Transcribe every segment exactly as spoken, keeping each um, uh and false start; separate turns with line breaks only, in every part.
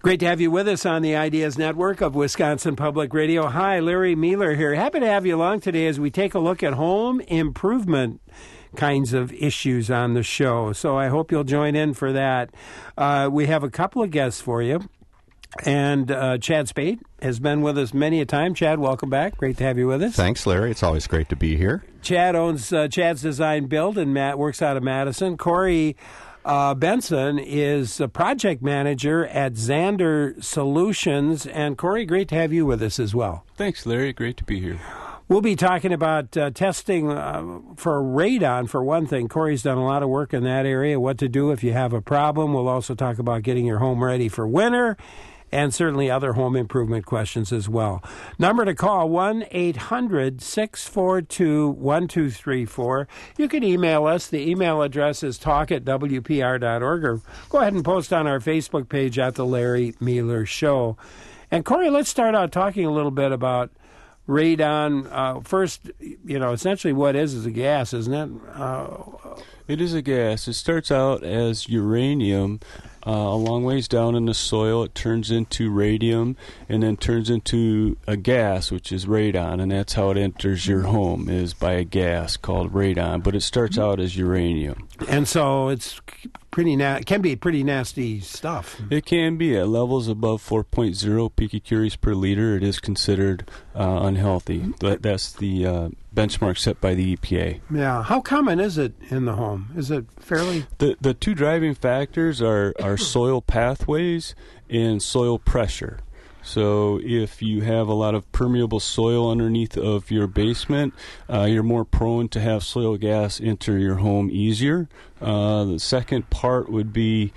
Great to have you with us on the Ideas Network of Wisconsin Public Radio. Hi, Larry Mueller here. Happy to have you along today as we take a look at home improvement kinds of issues on the show. So I hope you'll join in for that. Uh, we have a couple of guests for you. And uh, Chad Spade has been with us many a time. Chad, welcome back. Great to have you with us.
Thanks, Larry. It's always great to be here.
Chad owns uh, Chad's Design Build and Matt works out of Madison. Corey uh, Benson is a project manager at Zander Solutions. And Corey, great to have you with us as well.
Thanks, Larry. Great to be here.
We'll be talking about uh, testing uh, for radon, for one thing. Corey's done a lot of work in that area, what to do if you have a problem. We'll also talk about getting your home ready for winter, and certainly other home improvement questions as well. Number to call, one eight hundred six four two one two three four. You can email us. The email address is talk at w p r dot org, or go ahead and post on our Facebook page at The Larry Mueller Show. And Corey, let's start out talking a little bit about radon. Uh, first, you know, essentially what is is a gas, isn't it? Uh,
it is a gas. It starts out as uranium. Uh, a long ways down in the soil, it turns into radium and then turns into a gas, which is radon, and that's how it enters your home, is by a gas called radon. But it starts out as uranium.
And so it's pretty na- can be pretty nasty stuff.
It can be. At levels above four point oh picocuries per liter, it is considered uh, unhealthy. That, that's the uh, benchmark set by the E P A.
Yeah. How common is it in the home? Is it fairly...
The the two driving factors are, are soil pathways and soil pressure. So if you have a lot of permeable soil underneath of your basement, uh, you're more prone to have soil gas enter your home easier. Uh, the second part would be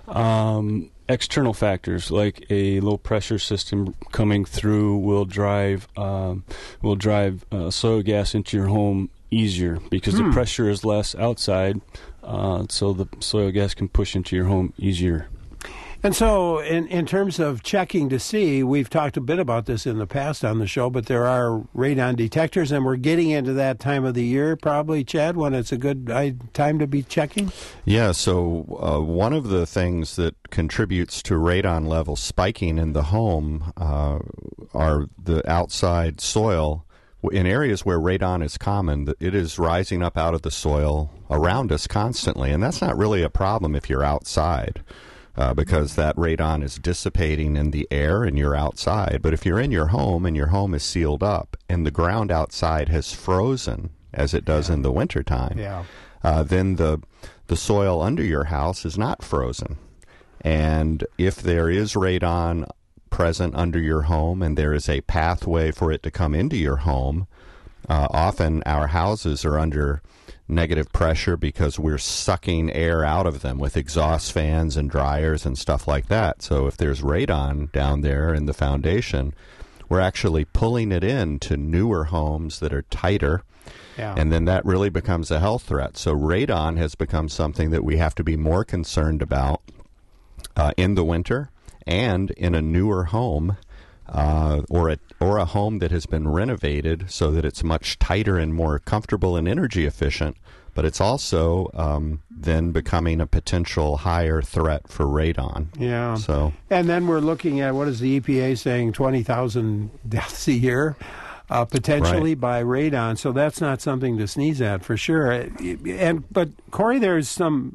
um, external factors, like a low pressure system coming through will drive um, will drive uh, soil gas into your home easier because hmm. the pressure is less outside, uh, so the soil gas can push into your home easier.
And so in, in terms of checking to see, we've talked a bit about this in the past on the show, but there are radon detectors, and we're getting into that time of the year probably, Chad, when it's a good uh, time to be checking?
Yeah, so uh, one of the things that contributes to radon levels spiking in the home uh, are the outside soil. In areas where radon is common, it is rising up out of the soil around us constantly, and that's not really a problem if you're outside. Uh, because that radon is dissipating in the air and you're outside. But if you're in your home and your home is sealed up and the ground outside has frozen, as it does yeah. in the wintertime,
yeah.
uh, then the the soil under your house is not frozen. And if there is radon present under your home and there is a pathway for it to come into your home, uh, often our houses are under negative pressure because we're sucking air out of them with exhaust fans and dryers and stuff like that. So if there's radon down there in the foundation, we're actually pulling it in to newer homes that are tighter,
yeah.
and then that really becomes a health threat. So radon has become something that we have to be more concerned about uh, in the winter and in a newer home. Uh, or a or a home that has been renovated so that it's much tighter and more comfortable and energy efficient, but it's also um, then becoming a potential higher threat for radon.
Yeah.
So,
and then we're looking at, what is the E P A saying, twenty thousand deaths a year, uh, potentially
right.
by radon. So that's not something to sneeze at for sure. And but Corey, there's some,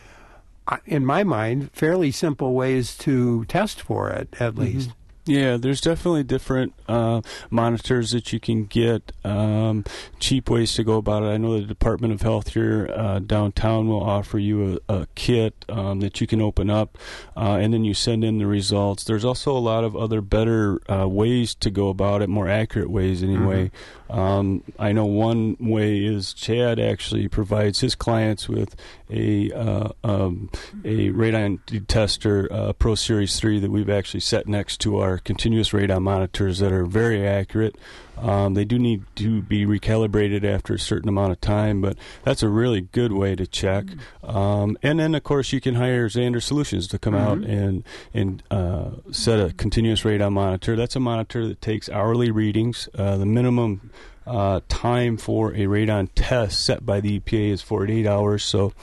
in my mind, fairly simple ways to test for it, at mm-hmm. least.
Yeah, there's definitely different uh, monitors that you can get, um, cheap ways to go about it. I know the Department of Health here uh, downtown will offer you a, a kit um, that you can open up, uh, and then you send in the results. There's also a lot of other better uh, ways to go about it, more accurate ways anyway. Mm-hmm. Um, I know one way is Chad actually provides his clients with a uh, um, a radon tester, uh, Pro Series three, that we've actually set next to our continuous radon monitors that are very accurate. Um, they do need to be recalibrated after a certain amount of time, but that's a really good way to check. Um, and then, of course, you can hire Zander Solutions to come mm-hmm. out and and uh, set a continuous radon monitor. That's a monitor that takes hourly readings. Uh, the minimum uh, time for a radon test set by the E P A is forty-eight hours, so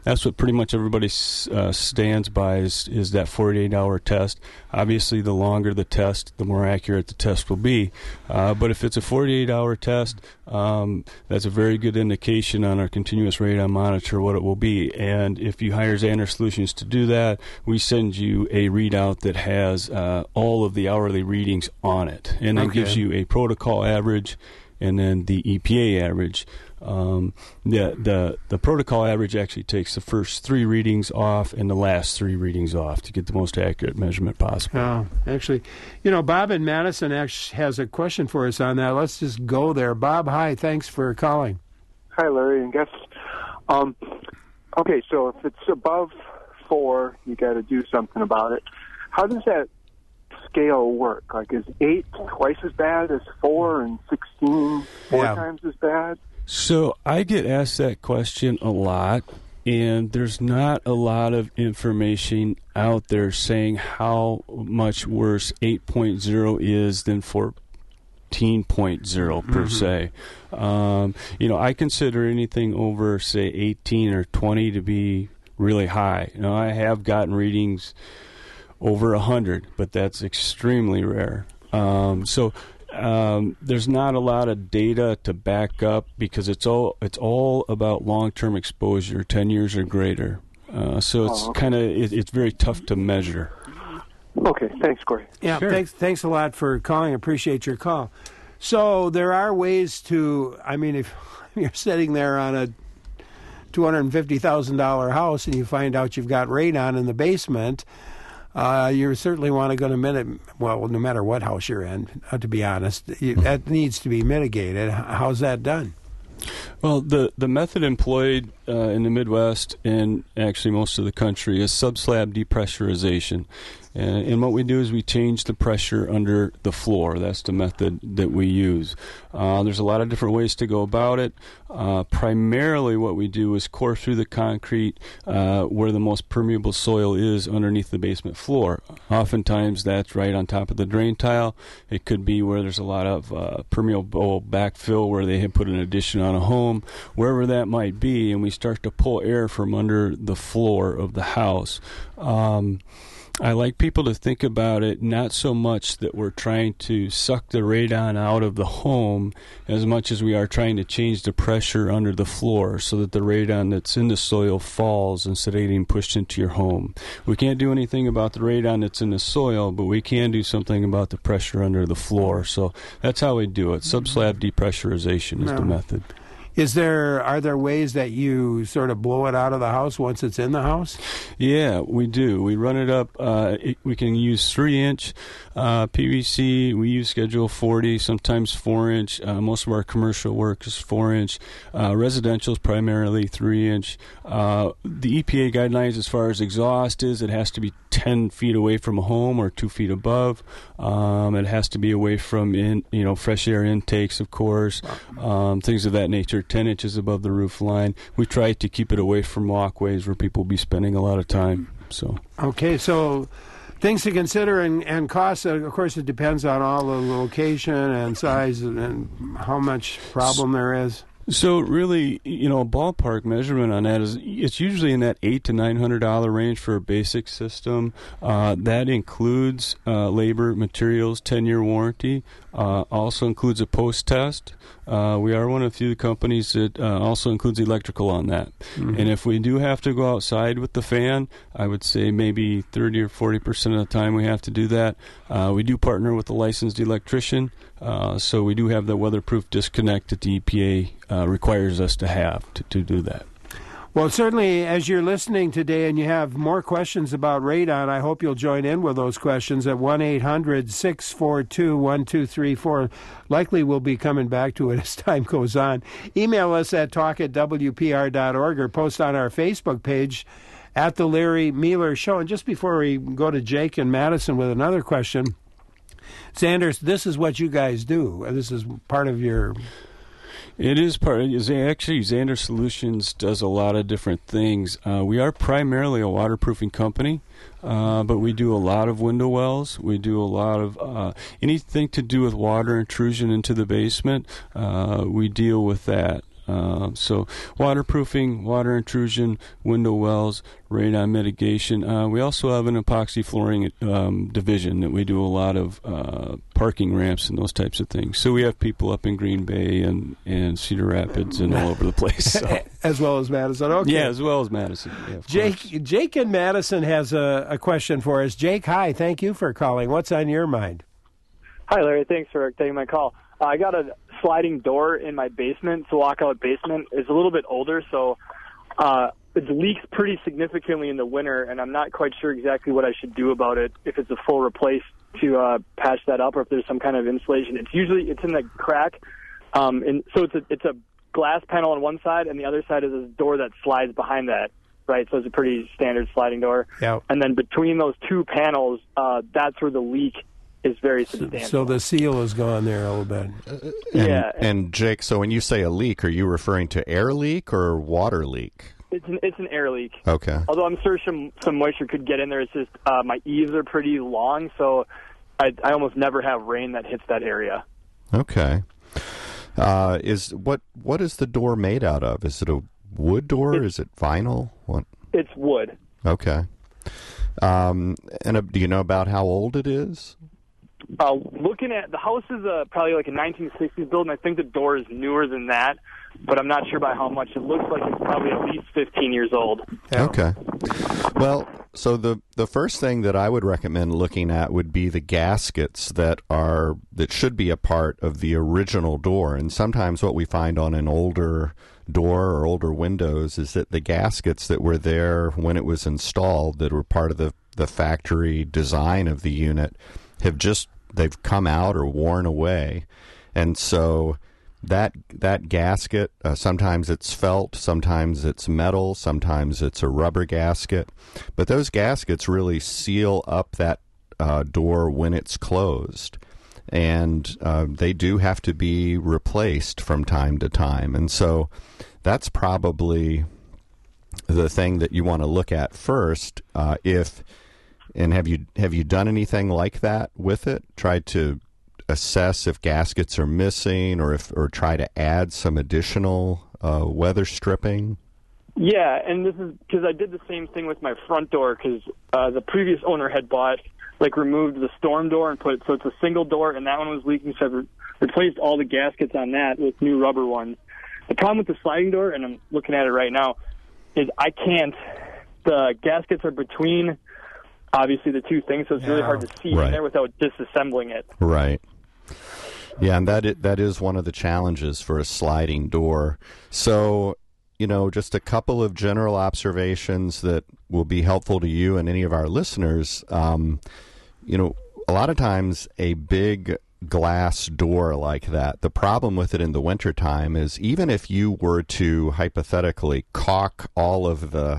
that's what pretty much everybody uh, stands by is, is that forty-eight hour test. Obviously, the longer the test, the more accurate the test will be. Uh, but if it's a forty-eight hour test, um, that's a very good indication on our continuous radon monitor what it will be. And if you hire Zander Solutions to do that, we send you a readout that has uh, all of the hourly readings on it, and then
Okay.
gives you a protocol average and then the E P A average. Um, the, the the protocol average actually takes the first three readings off and the last three readings off to get the most accurate measurement possible.
Oh, actually, you know, Bob in Madison actually has a question for us on that. Let's just go there. Bob, hi. Thanks for calling.
Hi, Larry and guests. Um, okay, so if it's above four, you got to do something about it. How does that scale work? Like, is eight twice as bad as four, and sixteen four
Yeah.
times as bad?
So I get asked that question a lot, and there's not a lot of information out there saying how much worse eight point oh is than fourteen point oh per
Mm-hmm.
se. Um, you know, I consider anything over, say, eighteen or twenty to be really high. You know, I have gotten readings over one hundred, but that's extremely rare. Um, so um, there's not a lot of data to back up because it's all it's all about long-term exposure, ten years or greater. Uh, so it's
Oh, okay.
kind of it, it's very tough to measure.
Okay, thanks, Corey.
Yeah,
Sure.
thanks thanks a lot for calling. Appreciate your call. So there are ways to, I mean, if you're sitting there on a two hundred fifty thousand dollars house and you find out you've got radon in the basement, uh, you certainly want to go to minute. Well, no matter what house you're in, uh, to be honest, you, that needs to be mitigated. H- How's that done?
Well, the, the method employed uh, in the Midwest and actually most of the country is subslab depressurization. And, and what we do is we change the pressure under the floor. That's the method that we use. Uh, there's a lot of different ways to go about it. Uh, primarily what we do is core through the concrete uh, where the most permeable soil is underneath the basement floor. Oftentimes that's right on top of the drain tile. It could be where there's a lot of uh, permeable backfill where they have put an addition on a home, wherever that might be, and we start to pull air from under the floor of the house. Um, I like people to think about it not so much that we're trying to suck the radon out of the home as much as we are trying to change the pressure under the floor so that the radon that's in the soil falls instead of getting pushed into your home. We can't do anything about the radon that's in the soil, but we can do something about the pressure under the floor. So that's how we do it. Subslab depressurization is
No.
the method.
Is there are there ways that you sort of blow it out of the house once it's in the house?
Yeah, we do. We run it up. Uh, it, we can use three-inch uh, P V C. We use Schedule forty, sometimes four-inch. Uh, most of our commercial work is four-inch. Uh, residential is primarily three-inch. Uh, the E P A guidelines as far as exhaust is it has to be ten feet away from a home or two feet above. Um, it has to be away from in, you know, fresh air intakes, of course, um, things of that nature. ten inches above the roof line. We try to keep it away from walkways where people will be spending a lot of time. So
Okay, so things to consider and, and costs, uh, of course, it depends on all the location and size and, and how much problem there is.
So really, you know, a ballpark measurement on that is it's usually in that eight to nine hundred dollar range for a basic system. Uh, that includes uh, labor, materials, ten year warranty. Uh, also includes a post test. Uh, we are one of the few companies that uh, also includes electrical on that.
Mm-hmm.
And if we do have to go outside with the fan, I would say maybe thirty or forty percent of the time we have to do that. Uh, we do partner with a licensed electrician, uh, so we do have the weatherproof disconnect that the E P A uh, requires us to have to, to do that.
Well, certainly, as you're listening today and you have more questions about radon, I hope you'll join in with those questions at one eight hundred six four two one two three four. Likely we'll be coming back to it as time goes on. Email us at talk at W P R dot org or post on our Facebook page at The Larry Mueller Show. And just before we go to Jake and Madison with another question, Sanders, this is what you guys do. This is part of your...
It is part of, actually, Zander Solutions does a lot of different things. Uh, we are primarily a waterproofing company, uh, but we do a lot of window wells. We do a lot of uh, anything to do with water intrusion into the basement. Uh, we deal with that. Uh, so waterproofing, water intrusion, window wells, radon mitigation. Uh, we also have an epoxy flooring um, division that we do a lot of uh, parking ramps and those types of things. So we have people up in Green Bay and, and Cedar Rapids and all over the place. So.
As well as Madison. Okay.
Yeah, as well as Madison. Yeah,
Jake,
course.
Jake in Madison has a, a question for us. Jake, hi. Thank you for calling. What's on your mind?
Hi, Larry. Thanks for taking my call. Uh, I got a sliding door in my basement. It's a lockout basement. It's a little bit older, so uh, it leaks pretty significantly in the winter, and I'm not quite sure exactly what I should do about it, if it's a full replace to uh, patch that up or if there's some kind of insulation. It's usually it's in the crack, um, and so it's a, it's a glass panel on one side, and the other side is a door that slides behind that, right? So it's a pretty standard sliding door.
Yeah.
And then between those two panels, uh, that's where the leak is very substantial.
So the seal is gone there a little bit.
And,
yeah.
And Jake, so when you say a leak, are you referring to air leak or water leak?
It's an it's an air leak.
Okay.
Although I'm sure some some moisture could get in there. It's just uh, my eaves are pretty long, so I I almost never have rain that hits that area.
Okay. Uh, is what what is the door made out of? Is it a wood door?
It's,
is it vinyl? What?
It's wood.
Okay. Um, and uh, do you know about how old it is?
Uh, looking at the house is uh, probably like a nineteen sixties build, and I think the door is newer than that, but I'm not sure by how much. It looks like it's probably at least fifteen years old.
Yeah.
Okay. Well, so the the first thing that I would recommend looking at would be the gaskets that are that should be a part of the original door. And sometimes what we find on an older door or older windows is that the gaskets that were there when it was installed, that were part of the the factory design of the unit, have just they've come out or worn away. And so that that gasket, uh, sometimes it's felt, sometimes it's metal, sometimes it's a rubber gasket, but those gaskets really seal up that uh, door when it's closed, and uh, they do have to be replaced from time to time. And so that's probably the thing that you want to look at first. Uh, if And have you have you done anything like that with it? Tried to assess if gaskets are missing, or if or try to add some additional uh, weather stripping?
Yeah, and this is because I did the same thing with my front door, because uh, the previous owner had bought, like, removed the storm door and put, so it's a single door, and that one was leaking, so I re- replaced all the gaskets on that with new rubber ones. The problem with the sliding door, and I'm looking at it right now, is I can't, the gaskets are between, obviously, the two things, so it's really
Yeah.
hard to see
Right.
in there without disassembling it.
Right. Yeah, and that is, that is one of the challenges for a sliding door. So, you know, just a couple of general observations that will be helpful to you and any of our listeners. Um, you know, a lot of times a big glass door like that, the problem with it in the wintertime is even if you were to hypothetically caulk all of the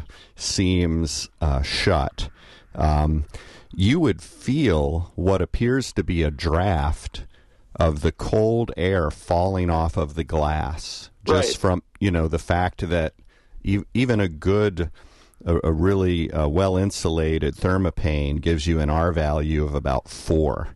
seams uh, shut, um, you would feel what appears to be a draft of the cold air falling off of the glass, just
Right.
from, you know, the fact that e- even a good, a, a really uh, well-insulated thermopane gives you an R value of about four.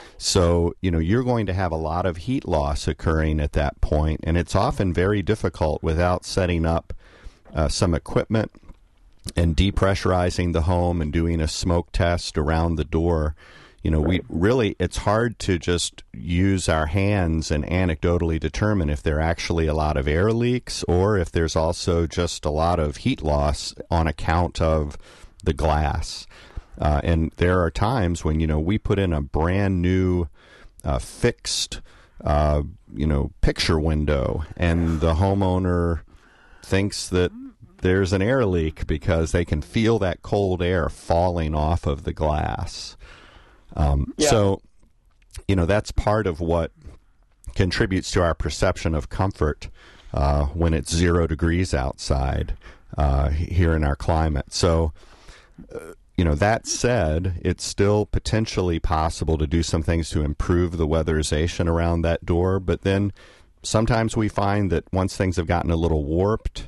So, you know, you're going to have a lot of heat loss occurring at that point, and it's often very difficult without setting up uh, some equipment and depressurizing the home and doing a smoke test around the door. You know, we really, it's hard to just use our hands and anecdotally determine if there are actually a lot of air leaks or if there's also just a lot of heat loss on account of the glass. Uh, and there are times when, you know, we put in a brand new uh, fixed, uh, you know, picture window, and the homeowner thinks that there's an air leak because they can feel that cold air falling off of the glass. Um,
Yeah.
So, you know, that's part of what contributes to our perception of comfort uh, when it's zero degrees outside uh, here in our climate. So, uh, you know, that said, it's still potentially possible to do some things to improve the weatherization around that door. But then sometimes we find that once things have gotten a little warped,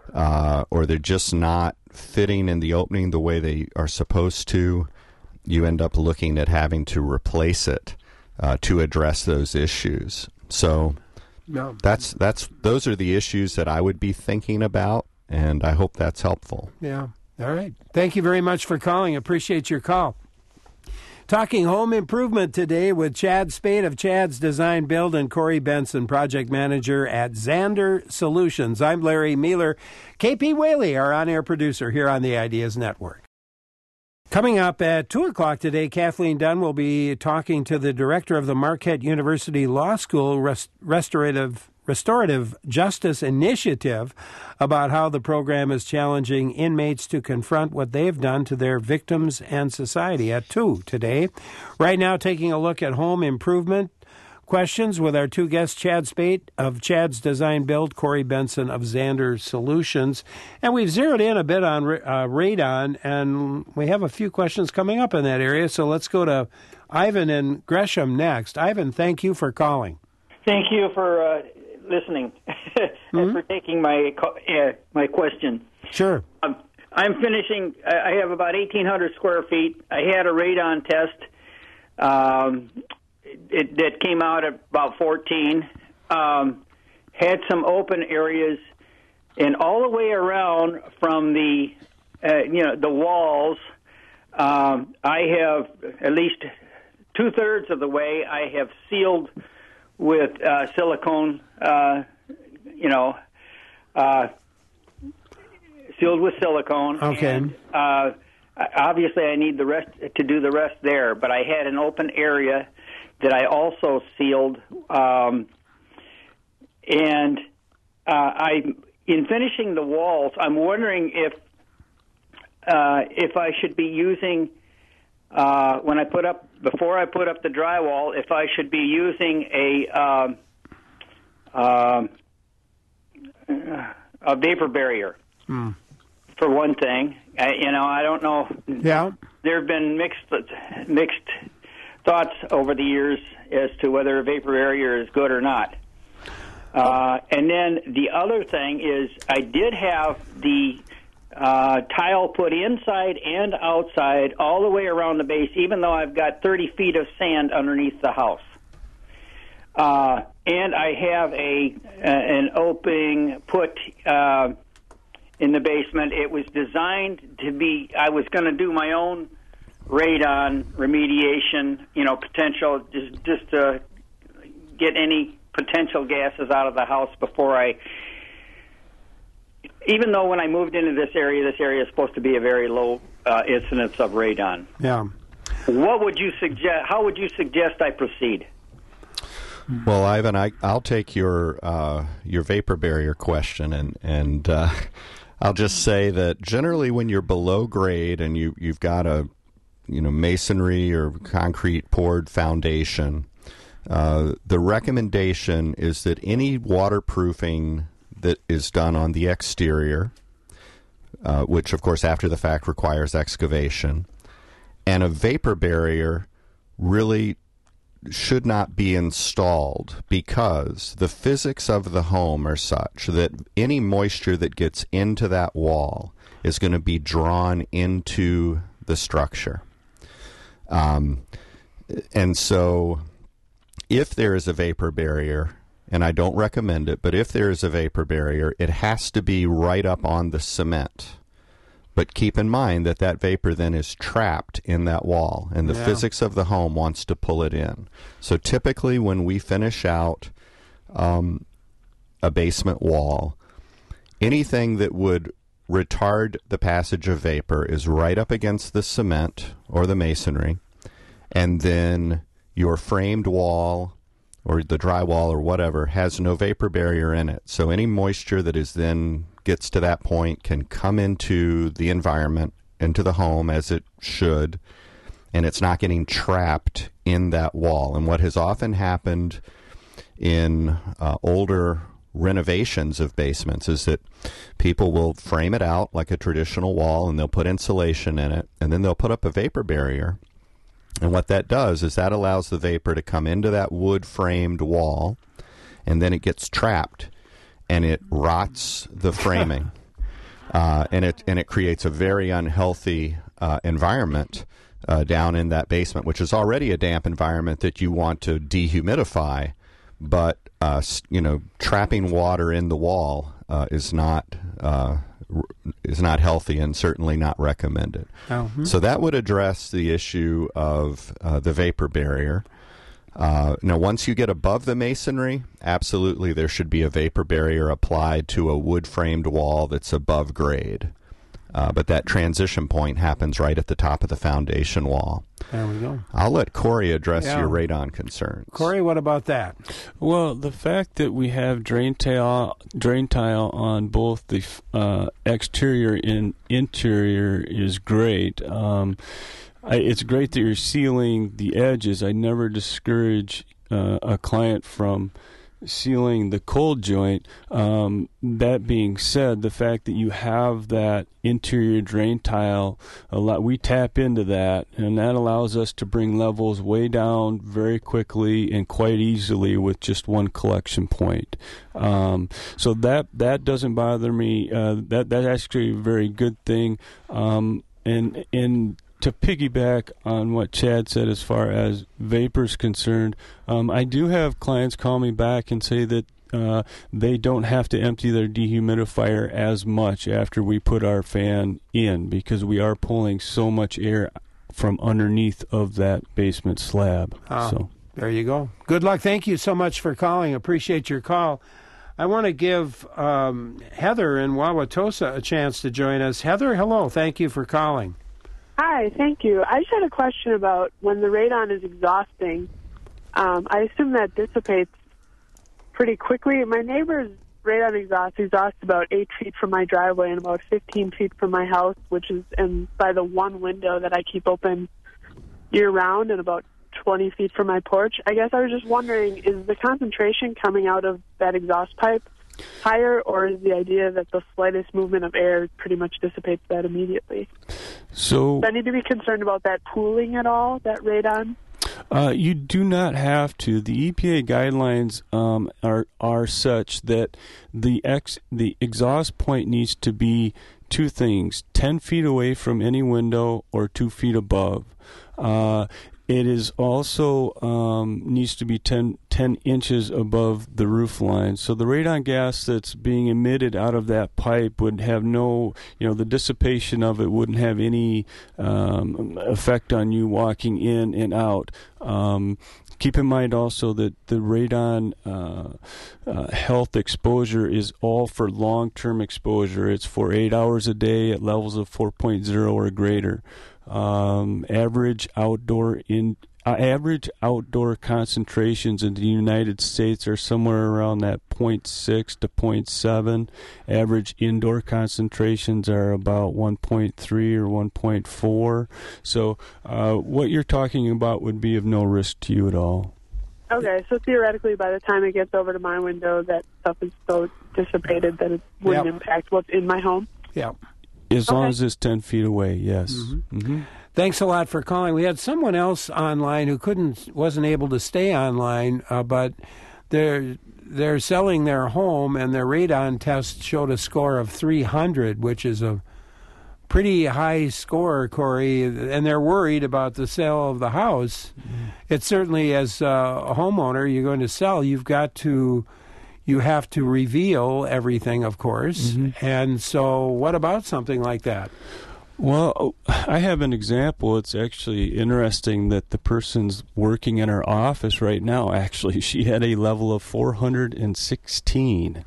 uh, or they're just not fitting in the opening the way they are supposed to, you end up looking at having to replace it uh, to address those issues. So
No.
That's that's those are the issues that I would be thinking about, and I hope that's helpful.
Yeah. All right. Thank you very much for calling. Appreciate your call. Talking home improvement today with Chad Spade of Chad's Design Build and Corey Benson, project manager at Zander Solutions. I'm Larry Mueller. K P Whaley, our on-air producer here on the Ideas Network. Coming up at two o'clock today, Kathleen Dunn will be talking to the director of the Marquette University Law School Rest- Restorative Restorative Justice Initiative about how the program is challenging inmates to confront what they've done to their victims and society at two today. Right now, taking a look at home improvement questions with our two guests, Chad Spade of Chad's Design Build, Corey Benson of Zander Solutions. And we've zeroed in a bit on uh, radon, and we have a few questions coming up in that area. So let's go to Ivan and Gresham next. Ivan, thank you for calling.
Thank you for uh, listening mm-hmm. and for taking my uh, my question.
Sure.
Um, I'm finishing. I have about eighteen hundred square feet. I had a radon test um, it, that came out at about fourteen. Um, had some open areas, and all the way around from the uh, you know the walls. Um, I have at least two thirds of the way. I have sealed with uh, silicone, uh, you know, uh, sealed with silicone.
Okay.
And, uh, obviously, I need the rest to do the rest there, but I had an open area that I also sealed, um, and uh, I, in finishing the walls, I'm wondering if uh, if I should be using. Uh, when I put up, before I put up the drywall, if I should be using a um, uh, a vapor barrier,
mm.
for one thing. I, you know, I don't know.
Yeah.
There have been mixed mixed thoughts over the years as to whether a vapor barrier is good or not. Uh, and then the other thing is, I did have the Uh, tile put inside and outside all the way around the base, even though I've got thirty feet of sand underneath the house. Uh, and I have a uh, an opening put uh, in the basement. It was designed to be, I was going to do my own radon remediation, you know, potential, just, just to get any potential gases out of the house before I... Even though when I moved into this area, this area is supposed to be a very low uh, incidence of radon.
Yeah.
What would you suggest? How would you suggest I proceed?
Well, Ivan, I, I'll take your uh, your vapor barrier question, and and uh, I'll just say that generally when you're below grade and you you've got a you know masonry or concrete poured foundation, uh, the recommendation is that any waterproofing that is done on the exterior, uh, which, of course, after the fact requires excavation, and a vapor barrier really should not be installed because the physics of the home are such that any moisture that gets into that wall is going to be drawn into the structure. Um, and so if there is a vapor barrier, and I don't recommend it, but if there is a vapor barrier, it has to be right up on the cement. But keep in mind that that vapor then is trapped in that wall, and the yeah. physics of the home wants to pull it in. So typically when we finish out um, a basement wall, anything that would retard the passage of vapor is right up against the cement or the masonry, and then your framed wall or the drywall or whatever has no vapor barrier in it. So any moisture that is then gets to that point can come into the environment, into the home as it should, and it's not getting trapped in that wall. And what has often happened in uh, older renovations of basements is that people will frame it out like a traditional wall, and they'll put insulation in it, and then they'll put up a vapor barrier. And what that does is that allows the vapor to come into that wood-framed wall, and then it gets trapped, and it rots the framing, uh, and it and it creates a very unhealthy uh, environment uh, down in that basement, which is already a damp environment that you want to dehumidify. But uh, you know, trapping water in the wall uh, is not uh, is not healthy and certainly not recommended.
Oh,
so that would address the issue of uh, the vapor barrier. Uh, now, once you get above the masonry, absolutely there should be a vapor barrier applied to a wood-framed wall that's above grade. Uh, but that transition point happens right at the top of the foundation wall.
There we go.
I'll let Corey address
Yeah.
your radon concerns.
Corey, what about that?
Well, the fact that we have drain tile, drain tile on both the uh, exterior and interior is great. Um, I, it's great that you're sealing the edges. I never discourage uh, a client from sealing the cold joint. Um, that being said, the fact that you have that interior drain tile, a lot, we tap into that, and that allows us to bring levels way down very quickly and quite easily with just one collection point. Um, so that that doesn't bother me. Uh, that that's actually a very good thing. Um, and and to piggyback on what Chad said as far as vapor's concerned, um, I do have clients call me back and say that uh, they don't have to empty their dehumidifier as much after we put our fan in because we are pulling so much air from underneath of that basement slab.
Ah,
so
there you go. Good luck. Thank you so much for calling. Appreciate your call. I want to give um, Heather in Wauwatosa a chance to join us. Heather, hello. Thank you for calling.
Hi, thank you. I just had a question about when the radon is exhausting. Um, I assume that dissipates pretty quickly. My neighbor's radon exhaust exhausts about eight feet from my driveway and about fifteen feet from my house, which is in, by the one window that I keep open year-round, and about twenty feet from my porch. I guess I was just wondering, is the concentration coming out of that exhaust pipe higher, or is the idea that the slightest movement of air pretty much dissipates that immediately?
So
Do I need to be concerned about that pooling at all, that radon?
Uh, you do not have to. The E P A guidelines um, are are such that the ex the exhaust point needs to be two things: ten feet away from any window or two feet above. Uh, It is also um, needs to be ten, ten inches above the roof line. So the radon gas that's being emitted out of that pipe would have no, you know, the dissipation of it wouldn't have any um, effect on you walking in and out. Um, keep in mind also that the radon uh, uh, health exposure is all for long-term exposure. It's for eight hours a day at levels of four point oh or greater. Um, average outdoor in uh, average outdoor concentrations in the United States are somewhere around that zero point six to zero point seven. Average indoor concentrations are about one point three or one point four. So uh, what you're talking about would be of no risk to you at all.
Okay, so theoretically, by the time it gets over to my window, that stuff is so dissipated that it wouldn't
Yep.
impact what's in my home?
Yeah.
As long
Okay.
as it's ten feet away, yes.
Mm-hmm.
Mm-hmm.
Thanks a lot for calling. We had someone else online who couldn't, wasn't able to stay online, uh, but they're they're selling their home, and their radon test showed a score of three hundred, which is a pretty high score, Corey. And they're worried about the sale of the house. Mm-hmm. It's certainly, as a homeowner, you're going to sell, you've got to. You have to reveal everything, of course. Mm-hmm. And so what about something like that?
Well, I have an example. It's actually interesting that the person's working in our office right now. Actually, she had a level of four hundred sixteen.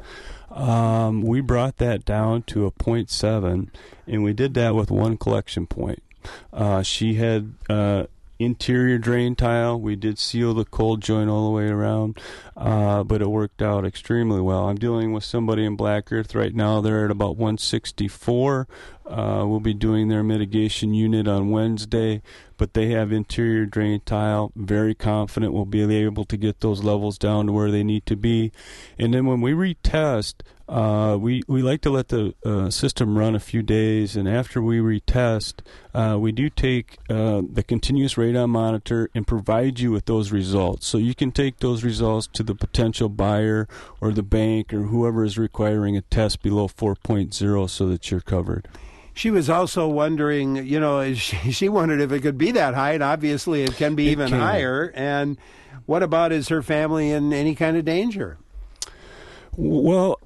Um, we brought that down to a zero point seven, and we did that with one collection point. Uh, she had uh, interior drain tile. We did seal the cold joint all the way around, uh, but it worked out extremely well. I'm dealing with somebody in Black Earth right now. They're at about one sixty-four. Uh, we'll be doing their mitigation unit on Wednesday, but they have interior drain tile. Very confident we'll be able to get those levels down to where they need to be. And then when we retest, uh, we, we like to let the uh, system run a few days, and after we retest, uh, we do take uh, the continuous radon monitor and provide you with those results. So you can take those results to the potential buyer or the bank or whoever is requiring a test below four point oh so that you're covered.
She was also wondering, you know, she, she wondered if it could be that high, and obviously it can be
It
even
can.
higher. And what about, is her family in any kind of danger?
Well,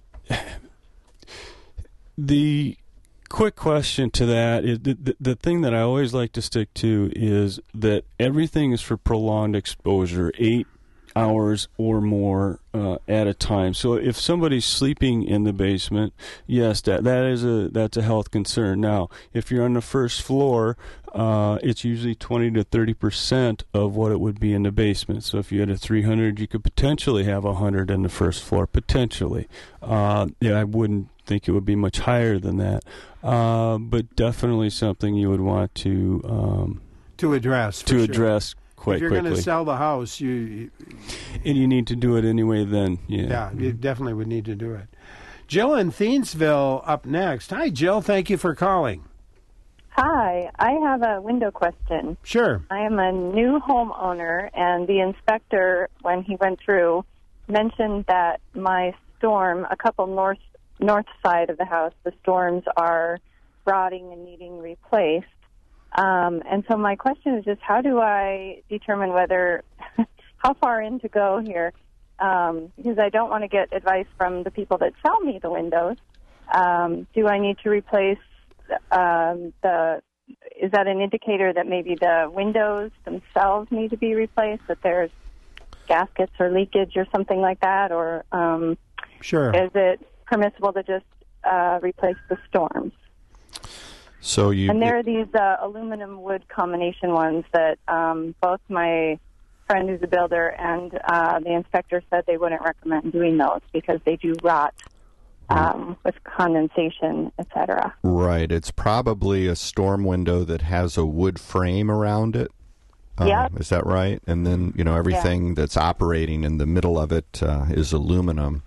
the quick question to that is the, the, the thing that I always like to stick to is that everything is for prolonged exposure, eight hours or more uh, at a time. So if somebody's sleeping in the basement, yes, that that is a that's a health concern. Now, if you're on the first floor, uh, it's usually twenty to thirty percent of what it would be in the basement. So if you had a three hundred, you could potentially have one hundred in the first floor, potentially. Uh, yeah, I wouldn't think it would be much higher than that, uh, but definitely something you would want to um,
to address.
To
sure.
address. Quite
if you're
quickly.
going to sell the house, you, you
and you need to do it anyway. Then, yeah,
yeah, you definitely would need to do it. Jill in Thiensville up next. Hi, Jill. Thank you for calling.
Hi, I have a window question.
Sure.
I am a new homeowner, and the inspector, when he went through, mentioned that my storm, a couple north north side of the house, the storms are rotting and needing replaced. Um, and so my question is just, how do I determine whether, how far in to go here? Um, because I don't want to get advice from the people that sell me the windows. Um, do I need to replace um, the, is that an indicator that maybe the windows themselves need to be replaced, that there's gaskets or leakage or something like that? Or um,
sure.
Is it permissible to just uh, replace the storms?
So you
and there are these uh, aluminum wood combination ones that um, both my friend who's a builder and uh, the inspector said they wouldn't recommend doing those because they do rot um, with condensation, et cetera.
Right. It's probably a storm window that has a wood frame around it. Um,
yep.
Is that right? And then, you know, everything yeah. that's operating in the middle of it uh, is aluminum.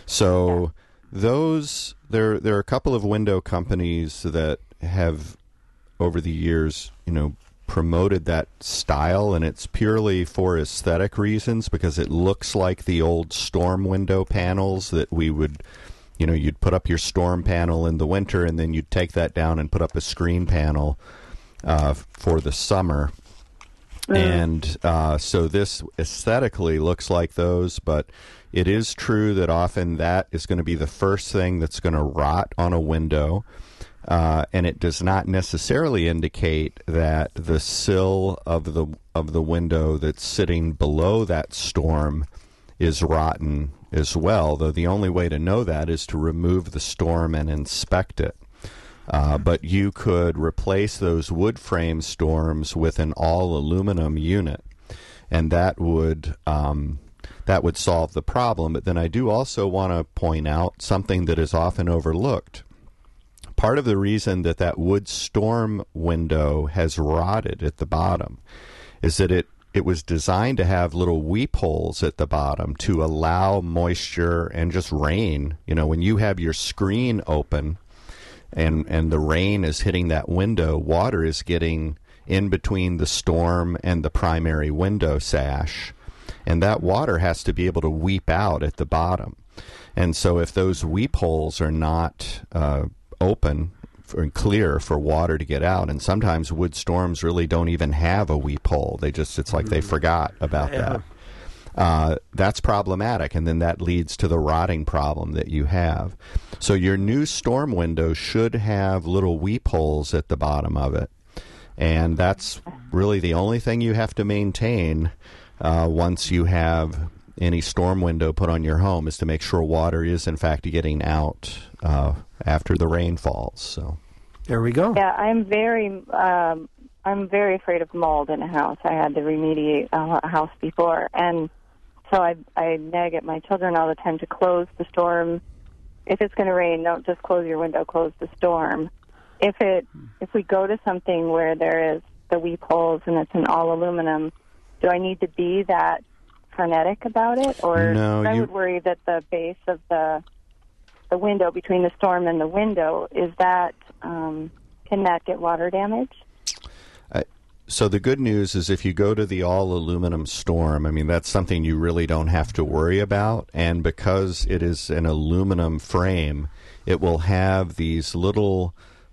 So yeah. those, there, there are a couple of window companies that have over the years, you know, promoted that style, and it's purely for aesthetic reasons because it looks like the old storm window panels that we would, you know, you'd put up your storm panel in the winter and then you'd take that down and put up a screen panel uh, for the summer. Mm. And uh, so this aesthetically looks like those, but it is true that often that is going to be the first thing that's going to rot on a window. Uh, and it does not necessarily indicate that the sill of the of the window that's sitting below that storm is rotten as well, though the only way to know that is to remove the storm and inspect it. Uh, but you could replace those wood frame storms with an all-aluminum unit, and that would um, that would solve the problem. But then I do also want to point out something that is often overlooked. Part of the reason that that wood storm window has rotted at the bottom is that it, it was designed to have little weep holes at the bottom to allow moisture and just rain. You know, when you have your screen open and, and the rain is hitting that window, water is getting in between the storm and the primary window sash. And that water has to be able to weep out at the bottom. And so if those weep holes are not uh, open for, and clear for water to get out, and sometimes wood storms really don't even have a weep hole. They just, it's like they forgot about
yeah.
that. Uh, that's problematic, and then that leads to the rotting problem that you have. So your new storm window should have little weep holes at the bottom of it, and that's really the only thing you have to maintain uh, once you have any storm window put on your home, is to make sure water is in fact getting out uh, after the rain falls. So
there we go.
Yeah, I'm very, um, I'm very afraid of mold in a house. I had to remediate a house before, and so I, I nag at my children all the time to close the storm. If it's going to rain, don't just close your window, close the storm. If it, if we go to something where there is the weep holes and it's an all aluminum, do I need to be that frenetic about it, or
no,
I
you...
would worry that the base of the the window between the storm and the window is that um, can that get water damage?
Uh, so the good news is if you go to the all aluminum storm, I mean that's something you really don't have to worry about, and because it is an aluminum frame, it will have these little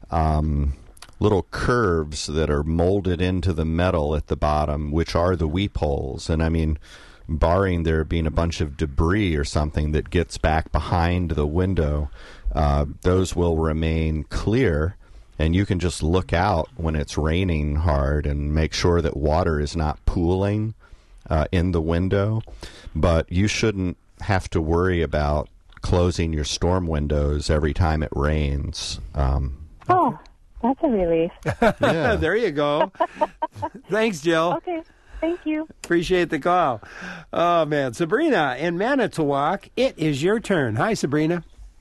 um, little curves that are molded into the metal at the bottom, which are the weep holes. And I mean, barring there being a bunch of debris or something that gets back behind the window, uh, those will remain clear, and you can just look out when it's raining hard and make sure that water is not pooling uh, in the window. But you shouldn't have to worry about closing your storm windows every time it rains. Um,
oh, that's a relief.
yeah.
There you go. Thanks, Jill.
Okay, thank you.
Appreciate the call. Oh, man. Sabrina in Manitowoc, it is your turn. Hi, Sabrina.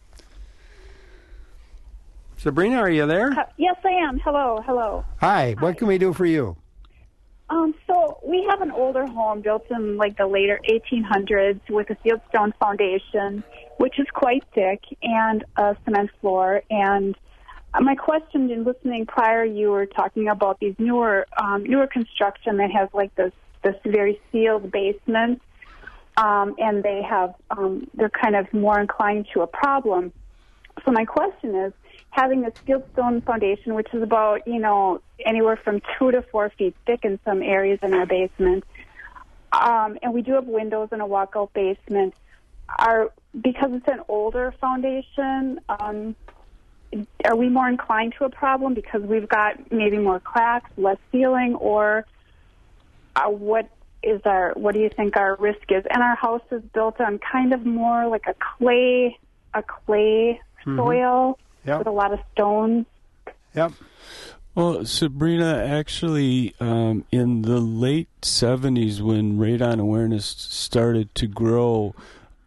Sabrina, are you there?
Uh, yes, I am. Hello, hello.
Hi. What can we do for you?
Um, so we have an older home built in like the later eighteen hundreds with a fieldstone foundation, which is quite thick, and a cement floor. And my question in listening prior, you were talking about these newer um, newer construction that has like this this very sealed basement, um, and they have um, they're kind of more inclined to a problem. So my question is, having this fieldstone foundation, which is about, you know, anywhere from two to four feet thick in some areas in our basement, um, and we do have windows in a walkout basement, are because it's an older foundation, um, are we more inclined to a problem because we've got maybe more cracks, less sealing, or uh, what is our, what do you think our risk is? And our house is built on kind of more like a clay, a clay
mm-hmm.
soil.
Yep.
With a lot of stones.
Yep.
Well, Sabrina, actually, um, in the late seventies, when radon awareness started to grow,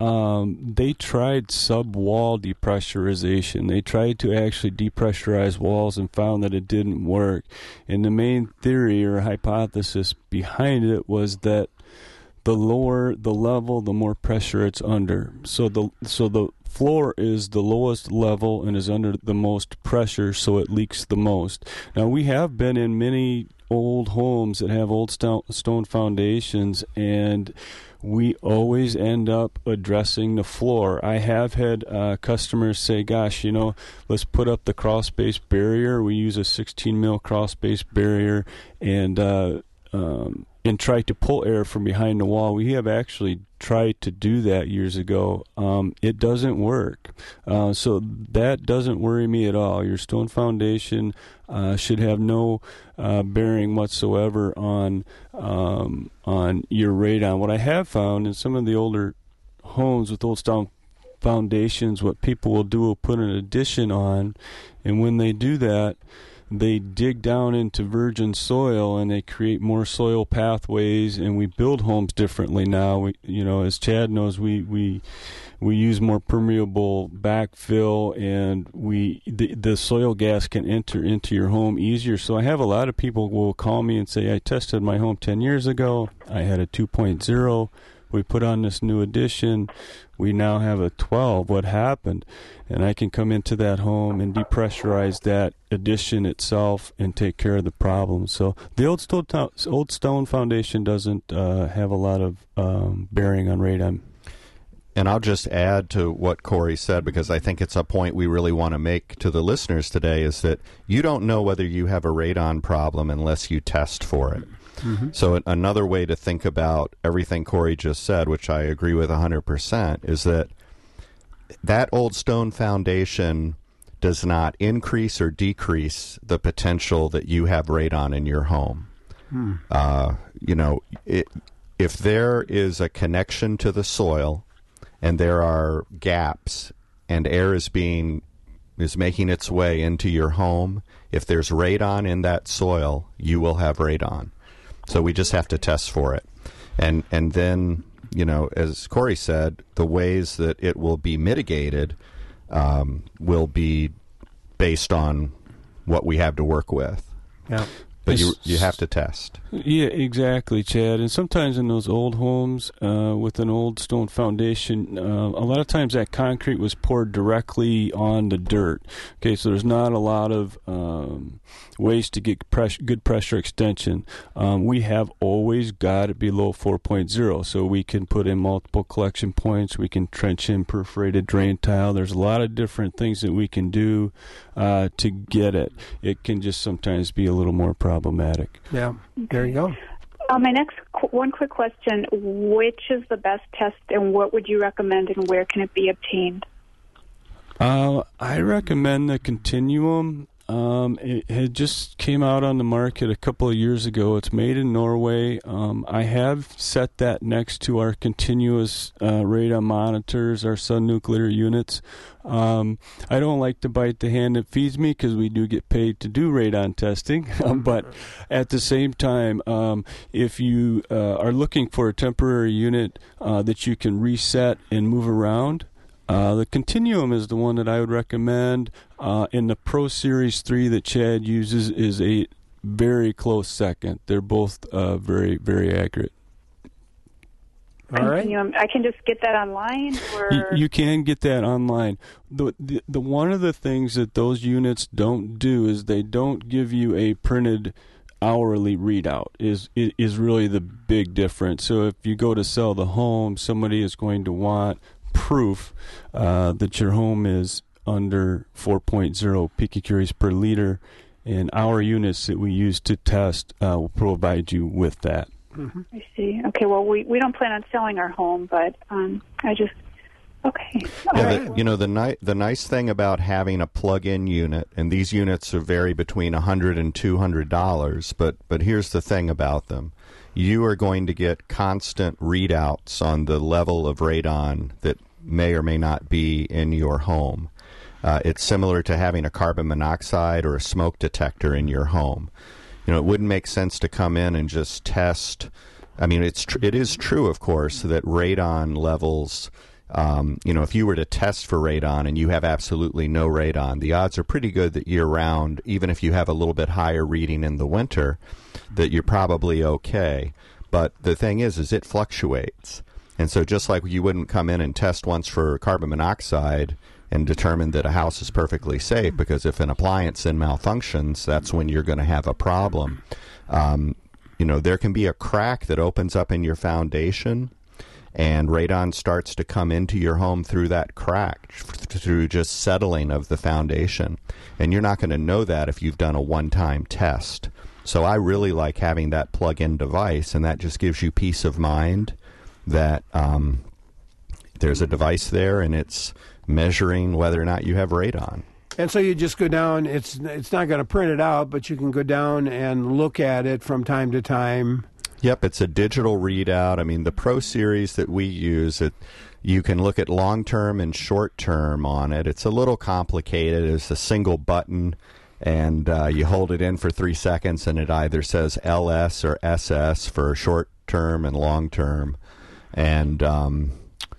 um, they tried sub-wall depressurization. They tried to actually depressurize walls and found that it didn't work. And the main theory or hypothesis behind it was that the lower the level, the more pressure it's under. So the so the floor is the lowest level and is under the most pressure, so it leaks the most. Now, we have been in many old homes that have old stone foundations, and we always end up addressing the floor. I have had uh, customers say, gosh, you know, let's put up the crawl space barrier. We use a sixteen mil crawl space barrier, and uh, um, and try to pull air from behind the wall. We have actually tried to do that years ago. Um, it doesn't work. Uh, so that doesn't worry me at all. Your stone foundation uh, should have no uh, bearing whatsoever on um, on your radon. What I have found in some of the older homes with old stone foundations, what people will do will put an addition on, and when they do that, they dig down into virgin soil and they create more soil pathways, and we build homes differently now. We, you know, as Chad knows, we we we use more permeable backfill, and we the, the soil gas can enter into your home easier. So I have a lot of people who will call me and say, I tested my home ten years ago. I had a two point oh. We put on this new addition. We now have a twelve. What happened? And I can come into that home and depressurize that addition itself and take care of the problem. So the old stone, old stone foundation doesn't uh, have a lot of um, bearing on radon.
And I'll just add to what Corey said, because I think it's a point we really want to make to the listeners today, is that you don't know whether you have a radon problem unless you test for it. Mm-hmm. So another way to think about everything Corey just said, which I agree with one hundred percent, is that that old stone foundation does not increase or decrease the potential that you have radon in your home. Hmm. Uh, you know, it, if there is a connection to the soil and there are gaps and air is being is making its way into your home, if there's radon in that soil, you will have radon. So we just have to test for it. And and then, you know, as Corey said, the ways that it will be mitigated um, will be based on what we have to work with.
Yeah.
But you you have to test.
Yeah, exactly, Chad. And sometimes in those old homes uh, with an old stone foundation, uh, a lot of times that concrete was poured directly on the dirt. Okay, so there's not a lot of um, ways to get press- good pressure extension. Um, we have always got it below four point oh, so we can put in multiple collection points. We can trench in perforated drain tile. There's a lot of different things that we can do uh, to get it. It can just sometimes be a little more problematic.
Yeah, there you go.
Uh, my next qu- one quick question: which is the best test, and what would you recommend, and where can it be obtained?
Uh, I recommend the Continuum. Um, it, it just came out on the market a couple of years ago. It's made in Norway. Um, I have set that next to our continuous uh, radon monitors, our sun nuclear units. Um, I don't like to bite the hand that feeds me because we do get paid to do radon testing. But at the same time, um, if you uh, are looking for a temporary unit uh, that you can reset and move around, Uh, the Continuum is the one that I would recommend. Uh, and the Pro Series three that Chad uses is a very close second. They're both uh, very, very accurate.
All right.
Continuum. I can just get that online, or
You, you can get that online. The, the the one of the things that those units don't do is they don't give you a printed hourly readout. Is is really the big difference. So if you go to sell the home, somebody is going to want proof uh, that your home is under four point oh picocuries per liter, and our units that we use to test uh, will provide you with that.
Mm-hmm.
I see. Okay, well, we, we don't plan on selling our home, but um, I just, okay. All
Yeah,
right.
the, you know, the, ni- the nice thing about having a plug-in unit, and these units are vary between one hundred dollars and two hundred dollars, but, but here's the thing about them. You are going to get constant readouts on the level of radon that may or may not be in your home. Uh, it's similar to having a carbon monoxide or a smoke detector in your home. You know, it wouldn't make sense to come in and just test. I mean, it's tr- it is true, of course, that radon levels, um, you know, if you were to test for radon and you have absolutely no radon, the odds are pretty good that year-round, even if you have a little bit higher reading in the winter, that you're probably okay. But the thing is, is it fluctuates. And so just like you wouldn't come in and test once for carbon monoxide and determine that a house is perfectly safe, because if an appliance then malfunctions, that's when you're going to have a problem. Um, you know, there can be a crack that opens up in your foundation, and radon starts to come into your home through that crack, through just settling of the foundation. And you're not going to know that if you've done a one-time test. So I really like having that plug-in device, and that just gives you peace of mind that um, there's a device there and it's measuring whether or not you have radon.
And so you just go down, it's it's not going to print it out, but you can go down and look at it from time to time.
Yep, it's a digital readout. I mean, the Pro Series that we use, it you can look at long-term and short-term on it. It's a little complicated. It's a single button, and uh, you hold it in for three seconds, and it either says L S or S S for short-term and long-term. And, um,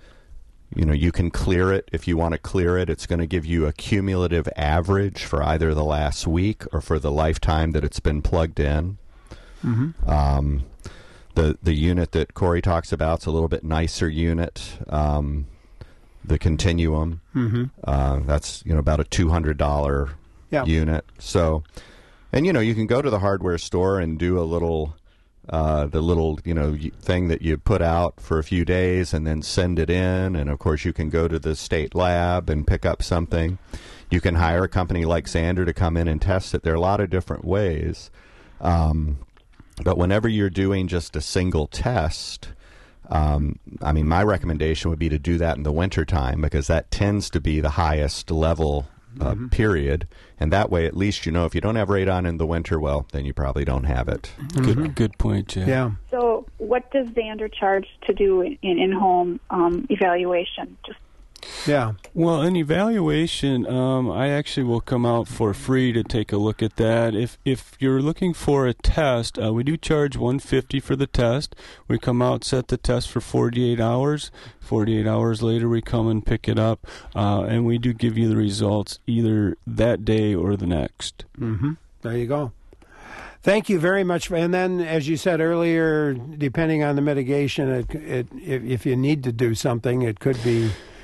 you know, you can clear it if you want to clear it. It's going to give you a cumulative average for either the last week or for the lifetime that it's been plugged in. Mm-hmm. Um, the the unit that Corey talks about is a little bit nicer unit. Um, the Continuum,
Mm-hmm.
uh, that's, you know, about a two hundred dollars
Yeah.
unit. So, and, you know, you can go to the hardware store and do a little... Uh, the little, you know, thing that you put out for a few days and then send it in. And, of course, you can go to the state lab and pick up something. You can hire a company like Xander to come in and test it. There are a lot of different ways. Um, but whenever you're doing just a single test, um, I mean, my recommendation would be to do that in the wintertime, because that tends to be the highest level Uh, mm-hmm. period, and that way at least you know if you don't have radon in the winter, well, then you probably don't have it.
Mm-hmm.
Good, good point, Jay.
Yeah.
So what does Xander charge to do an in-home um, evaluation? Just
Yeah.
Well, an evaluation, um, I actually will come out for free to take a look at that. If if you're looking for a test, uh, we do charge one hundred fifty dollars for the test. We come out, set the test for forty-eight hours. forty-eight hours later, we come and pick it up, uh, and we do give you the results either that day or the next.
Mm-hmm. There you go. Thank you very much. And then, as you said earlier, depending on the mitigation, it, it, if, if you need to do something, it could be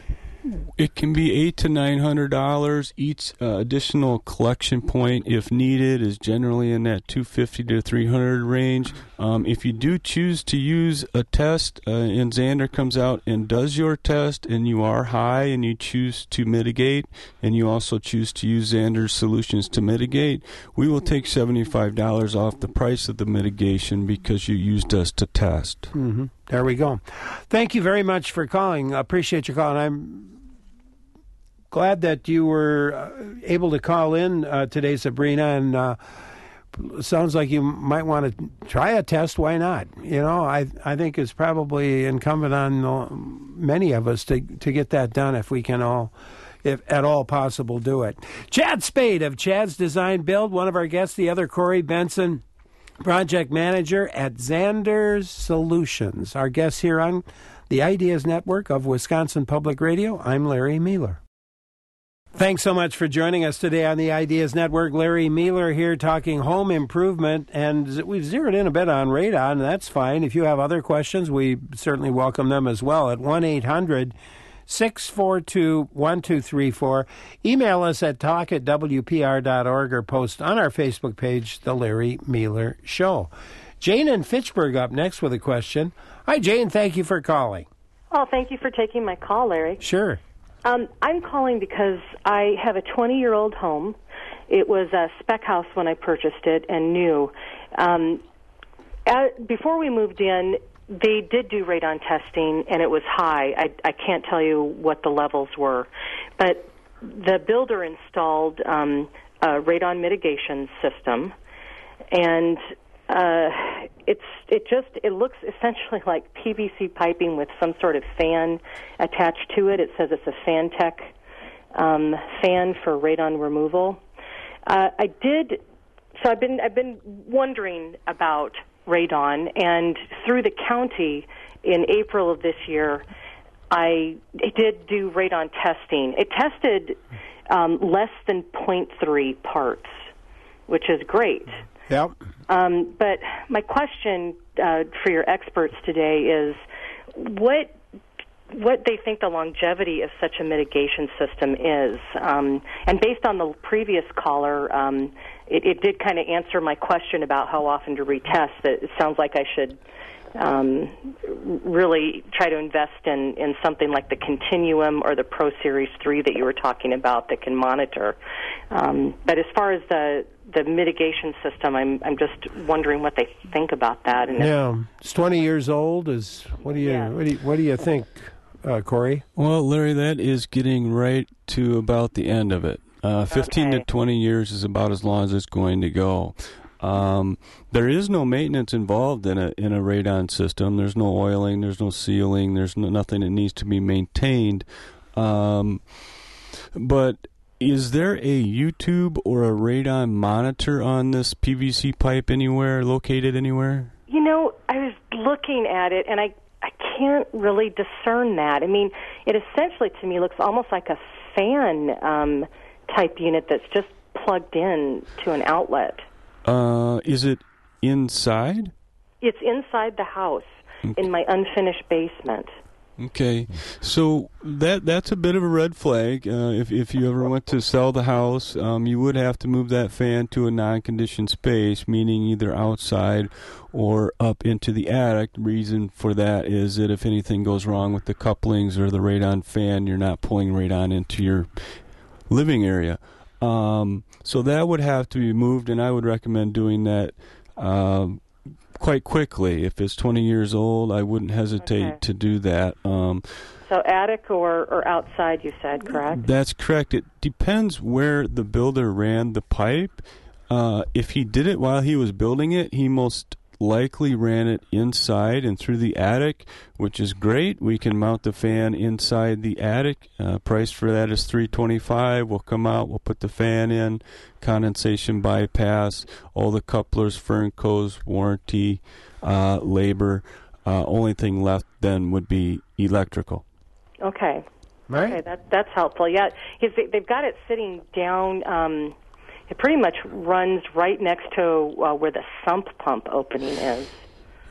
It can be eight to nine hundred dollars. Each uh, additional collection point, if needed, is generally in that two fifty to three hundred range. Um, if you do choose to use a test, uh, and Xander comes out and does your test, and you are high, and you choose to mitigate, and you also choose to use Xander's solutions to mitigate, we will take seventy-five dollars off the price of the mitigation because you used us to test.
Mm-hmm. There we go. Thank you very much for calling. I appreciate your call, and I'm glad that you were uh, able to call in uh, today, Sabrina, and uh, sounds like you might want to try a test. Why not? You know, I I think it's probably incumbent on uh, many of us to, to get that done if we can all, if at all possible, do it. Chad Spade of Chad's Design Build, one of our guests, the other Corey Benson, project manager at Xander's Solutions. Our guests here on the Ideas Network of Wisconsin Public Radio. I'm Larry Mueller. Thanks so much for joining us today on the Ideas Network. Larry Mueller here talking home improvement, and we've zeroed in a bit on radon, and that's fine. If you have other questions, we certainly welcome them as well at one eight hundred six four two one two three four. Email us at talk at w p r dot org or post on our Facebook page, The Larry Mueller Show. Jane in Fitchburg up next with a question. Hi, Jane. Thank you for calling.
Oh, thank you for taking my call, Larry.
Sure.
Um, I'm calling because I have a twenty-year-old home. It was a spec house when I purchased it and new. Um, at, before we moved in, they did do radon testing, and it was high. I, I can't tell you what the levels were. But the builder installed um, a radon mitigation system, and uh, it's it just it looks essentially like P V C piping with some sort of fan attached to it. It says it's a Fantech um, fan for radon removal. Uh, I did so. I've been I've been wondering about radon, and through the county in April of this year, I did do radon testing. It tested um, less than zero point three parts, which is great.
Yep.
Um, but my question uh, for your experts today is what what they think the longevity of such a mitigation system is. Um, and based on the previous caller, um, it, it did kind of answer my question about how often to retest. That it sounds like I should um, really try to invest in, in something like the Continuum or the Pro Series three that you were talking about that can monitor. Um, but as far as the the mitigation system, I'm I'm just wondering what they think about that. And
yeah, it's twenty years old. Is what do you
yeah.
what do you, what do you think, uh, Corey?
Well, Larry, that is getting right to about the end of it. Uh, fifteen
okay.
to twenty years is about as long as it's going to go. Um, there is no maintenance involved in a in a radon system. There's no oiling. There's no sealing. There's no, nothing that needs to be maintained. Um, but is there a YouTube or a radon monitor on this P V C pipe anywhere, located anywhere?
You know, I was looking at it, and I, I can't really discern that. I mean, it essentially, to me, looks almost like a fan um, type unit that's just plugged in to an outlet.
Uh, is it inside?
It's inside the house, okay. In my unfinished basement.
Okay, so that that's a bit of a red flag. Uh, if if you ever went to sell the house, um, you would have to move that fan to a non-conditioned space, meaning either outside or up into the attic. The reason for that is that if anything goes wrong with the couplings or the radon fan, you're not pulling radon into your living area. Um, so that would have to be moved, and I would recommend doing that um, quite quickly. If it's twenty years old, I wouldn't hesitate
okay.
to do that. Um,
so attic or, or outside, you said, correct?
That's correct. It depends where the builder ran the pipe. Uh, if he did it while he was building it, he most likely ran it inside and through the attic, which is great. We can mount the fan inside the attic. Uh, price for that is three hundred twenty-five dollars. We'll come out, we'll put the fan in, condensation bypass, all the couplers, Fernco's, warranty, uh, labor. Uh, only thing left then would be electrical.
Okay.
Right.
Okay, that, that's helpful. Yeah, because they, they've got it sitting down. Um, It pretty much runs right next to uh, where the sump pump opening is.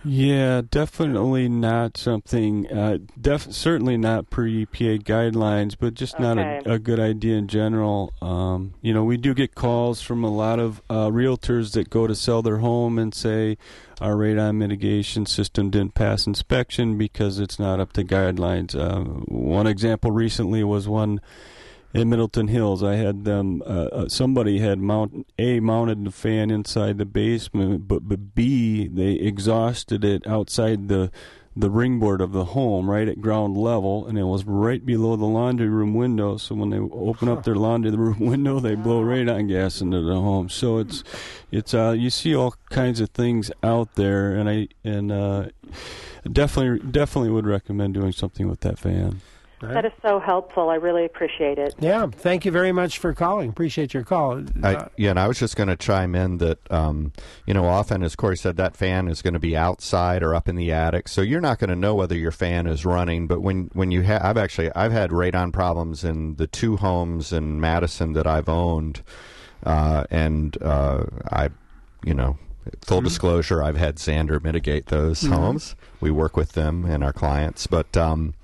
Yeah, definitely not something, uh, def- certainly not per E P A guidelines, but just not
Okay.
a, a good idea in general. Um, you know, we do get calls from a lot of uh, realtors that go to sell their home and say our radon mitigation system didn't pass inspection because it's not up to guidelines. Uh, one example recently was one in Middleton Hills. I had them, uh, somebody had mount, A, mounted the fan inside the basement, but, but B, they exhausted it outside the the ringboard of the home, right at ground level, and it was right below the laundry room window. So when they open up their laundry room window, they blow radon gas into the home. So it's, it's uh, you see all kinds of things out there, and I and uh, definitely definitely would recommend doing something with that fan.
Right.
That is so helpful. I really appreciate it.
Yeah, thank you very much for calling. Appreciate your call. Uh,
I, yeah, and I was just going to chime in that, um, you know, often, as Corey said, that fan is going to be outside or up in the attic, so you're not going to know whether your fan is running. But when, when you have, I've actually, I've had radon problems in the two homes in Madison that I've owned, uh, and uh, I, you know, full mm-hmm. disclosure, I've had Xander mitigate those mm-hmm. homes. We work with them and our clients, but um,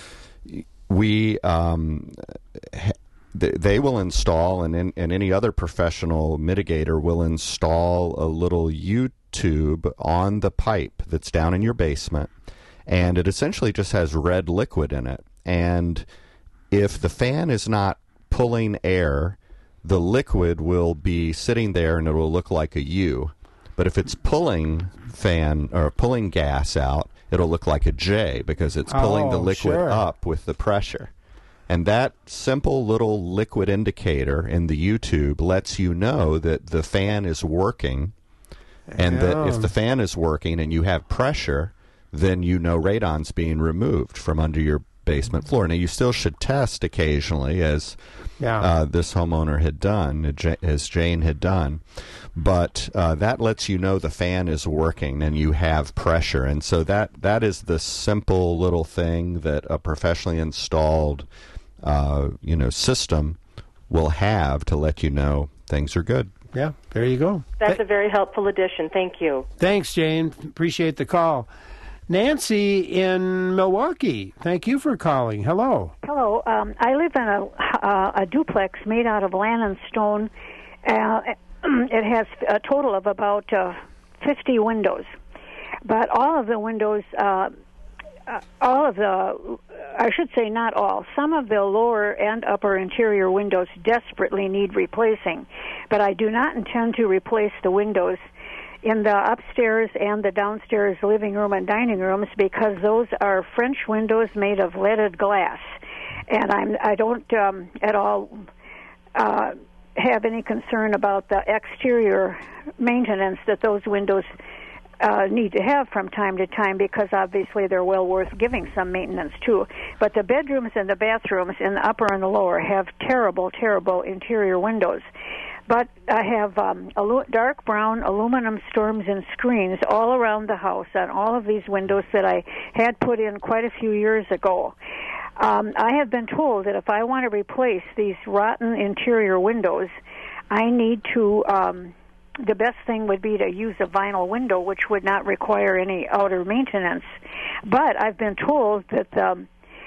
we um, ha- they will install, and, in, and any other professional mitigator will install a little U-tube on the pipe that's down in your basement, and it essentially just has red liquid in it. And if the fan is not pulling air, the liquid will be sitting there and it will look like a U. But if it's pulling fan or pulling gas out, it'll look like a J because it's pulling
oh,
the liquid
sure.
up with the pressure. And that simple little liquid indicator in the U-tube lets you know that the fan is working, and
yeah.
that if the fan is working and you have pressure, then you know radon's being removed from under your basement floor. Now, you still should test occasionally, as
yeah.
uh, this homeowner had done, as Jane had done. But uh, that lets you know the fan is working and you have pressure. And so that, that is the simple little thing that a professionally installed uh, you know, system will have to let you know things are good.
Yeah, there you go.
That's
Th-
a very helpful addition. Thank you.
Thanks, Jane. Appreciate the call. Nancy in Milwaukee, thank you for calling. Hello.
Hello. Um, I live in a, uh, a duplex made out of land and stone. Uh, it has a total of about uh, fifty windows. But all of the windows, uh, uh, all of the, I should say not all, some of the lower and upper interior windows desperately need replacing. But I do not intend to replace the windows in the upstairs and the downstairs living room and dining rooms because those are French windows made of leaded glass. And I'm, I don't um, at all uh, have any concern about the exterior maintenance that those windows uh, need to have from time to time because obviously they're well worth giving some maintenance to. But the bedrooms and the bathrooms in the upper and the lower have terrible, terrible interior windows. But I have um, alu- dark brown aluminum storms and screens all around the house on all of these windows that I had put in quite a few years ago. Um, I have been told that if I want to replace these rotten interior windows, I need to, um, the best thing would be to use a vinyl window, which would not require any outer maintenance. But I've been told that um,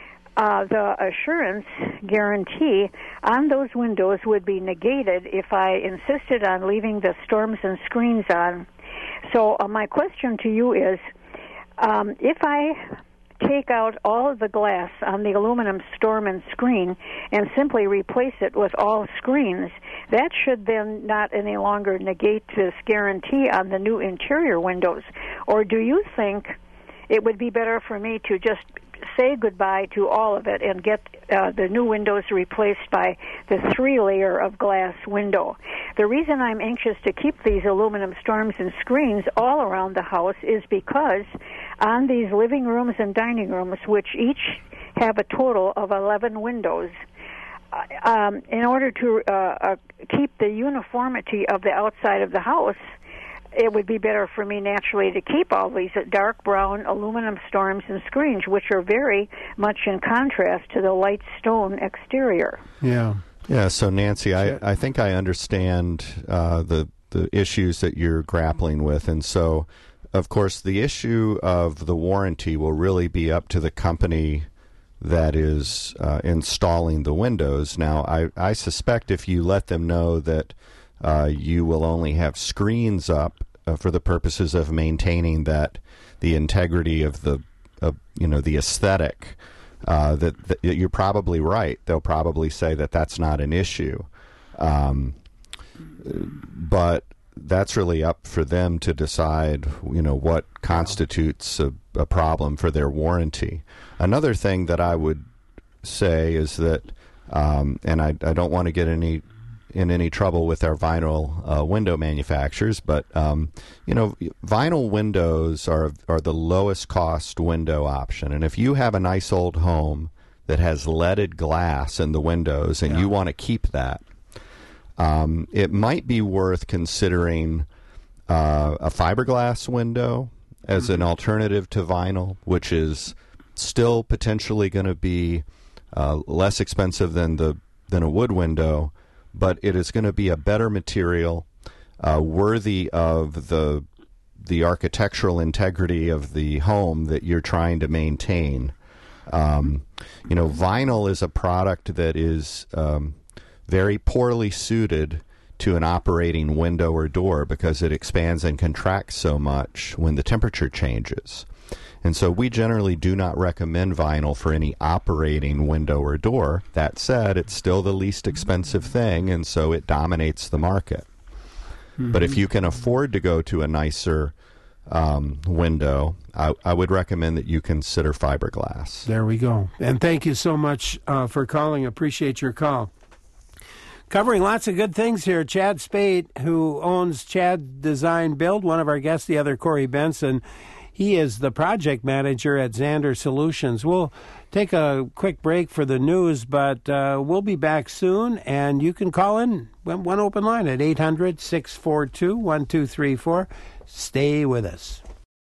Uh, the assurance guarantee on those windows would be negated if I insisted on leaving the storms and screens on. So uh, my question to you is, um, if I take out all of the glass on the aluminum storm and screen and simply replace it with all screens, that should then not any longer negate this guarantee on the new interior windows? Or do you think it would be better for me to just say goodbye to all of it and get uh, the new windows replaced by the three-layer of glass window? The reason I'm anxious to keep these aluminum storms and screens all around the house is because on these living rooms and dining rooms, which each have a total of eleven windows, uh, um, in order to uh, uh, keep the uniformity of the outside of the house, it would be better for me naturally to keep all these dark brown aluminum storms and screens, which are very much in contrast to the light stone exterior.
Yeah.
Yeah, so Nancy, I, I think I understand uh, the, the issues that you're grappling with. And so of course, the issue of the warranty will really be up to the company that is uh, installing the windows. Now, I, I suspect if you let them know that uh, you will only have screens up uh, for the purposes of maintaining that the integrity of the, of, you know, the aesthetic, uh, that, that you're probably right. They'll probably say that that's not an issue. Um, but that's really up for them to decide, you know, what constitutes a, a problem for their warranty. Another thing that I would say is that, um, and I, I don't want to get any in any trouble with our vinyl uh, window manufacturers, but um, you know, vinyl windows are are the lowest cost window option. And if you have a nice old home that has leaded glass in the windows and yeah. you want to keep that, Um, it might be worth considering uh, a fiberglass window as an alternative to vinyl, which is still potentially going to be uh, less expensive than the than a wood window, but it is going to be a better material, uh, worthy of the the architectural integrity of the home that you're trying to maintain. Um, you know, vinyl is a product that is um, very poorly suited to an operating window or door because it expands and contracts so much when the temperature changes. And so we generally do not recommend vinyl for any operating window or door. That said, it's still the least expensive thing, and so it dominates the market. Mm-hmm. But if you can afford to go to a nicer um, window, I, I would recommend that you consider fiberglass.
There we go. And thank you so much uh, for calling. Appreciate your call. Covering lots of good things here. Chad Spade, who owns Chad Design Build, one of our guests, the other Corey Benson. He is the project manager at Zander Solutions. We'll take a quick break for the news, but uh, we'll be back soon, and you can call in one open line at eight hundred, six four two, one two three four. Stay with us.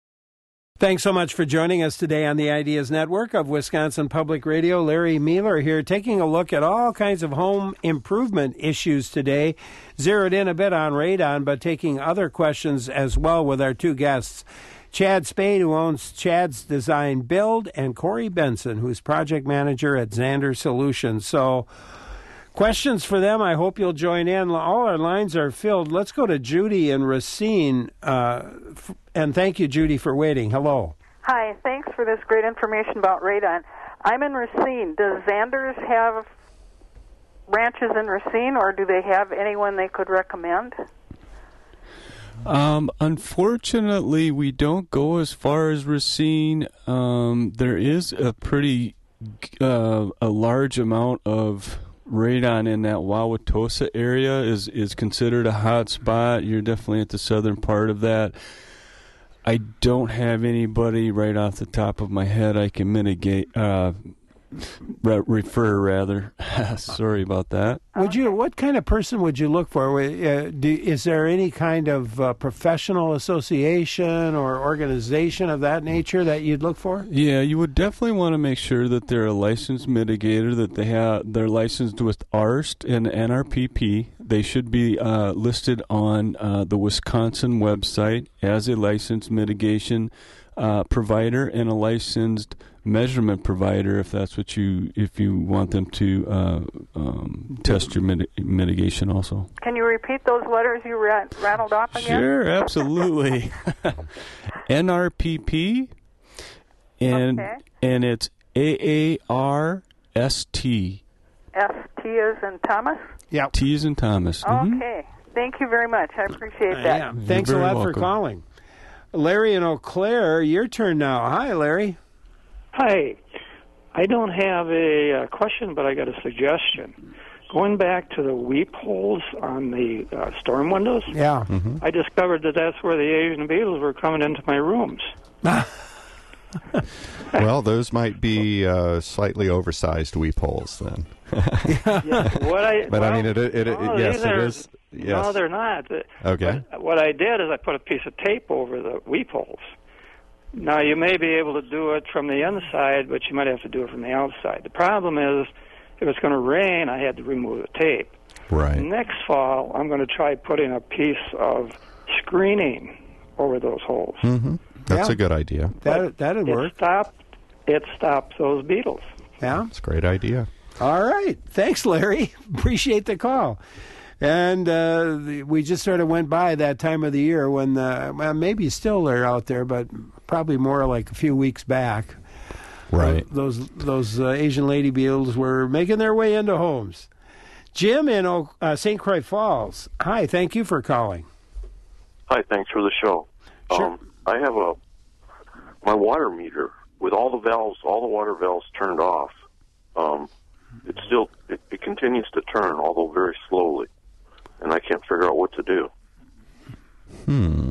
Thanks so much for joining us today on the Ideas Network of Wisconsin Public Radio. Larry Mueller here, taking a look at all kinds of home improvement issues today. Zeroed in a bit on radon, but taking other questions as well with our two guests. Chad Spade, who owns Chad's Design Build, and Corey Benson, who's project manager at Zander Solutions. So, questions for them. I hope you'll join in. All our lines are filled. Let's go to Judy in Racine. Uh, f- and thank you, Judy, for waiting. Hello.
Hi. Thanks for this great information about radon. I'm in Racine. Does Zanders have ranches in Racine, or do they have anyone they could recommend?
Um, unfortunately, we don't go as far as Racine. Um, there is a pretty uh, a large amount of radon in that Wauwatosa area is is considered a hot spot. You're definitely at the southern part of that. I don't have anybody right off the top of my head I can mitigate uh, re- refer rather. Sorry about that.
Would you? What kind of person would you look for? Uh, do, is there any kind of uh, professional association or organization of that nature that you'd look for?
Yeah, you would definitely want to make sure that they're a licensed mitigator, that they have they're licensed with A R S T and N R P P. They should be uh, listed on uh, the Wisconsin website as a licensed mitigation uh, provider and a licensed measurement provider, if that's what you if you want them to uh, um, test your mit- mitigation also.
Can you repeat those letters you rat- rattled off again?
Sure, absolutely. N R P P, and
okay.
and it's A A R S T.
S T is in Thomas?
Yeah.
T is in Thomas. Mm-hmm.
Okay. Thank you very much. I appreciate that.
Uh, yeah. Thanks a lot
welcome.
for calling. Larry in Eau Claire, your turn now. Hi, Larry.
Hi. I don't have a uh, question, but I got a suggestion. Going back to the weep holes on the uh, storm windows,
yeah,
mm-hmm. I discovered that that's where the Asian beetles were coming into my rooms.
Well, those might be uh, slightly oversized weep holes then.
yeah, what I,
but
well,
I mean, it, it, it,
no,
yes,
are,
it is. Yes.
No, they're not.
Okay.
What, what I did is I put a piece of tape over the weep holes. Now, you may be able to do it from the inside, but you might have to do it from the outside. The problem is, if it's going to rain, I had to remove the tape.
Right.
Next fall, I'm going to try putting a piece of screening over those holes.
Mm-hmm. That's
Yeah.
a good idea.
That that'd
It
work.
stopped. It stopped those beetles.
Yeah.
It's a great idea.
All right. Thanks, Larry. Appreciate the call. And uh, the, we just sort of went by that time of the year when, the, well, maybe still they're out there, but probably more like a few weeks back.
Right.
Uh, those those uh, Asian lady beetles were making their way into homes. Jim in o- uh, Saint Croix Falls. Hi, thank you for calling.
Hi, thanks for the show.
Sure.
Um, I have a my water meter with all the valves, all the water valves turned off. Um, it still it, it continues to turn, although very slowly, and I can't figure out what to do.
Hmm.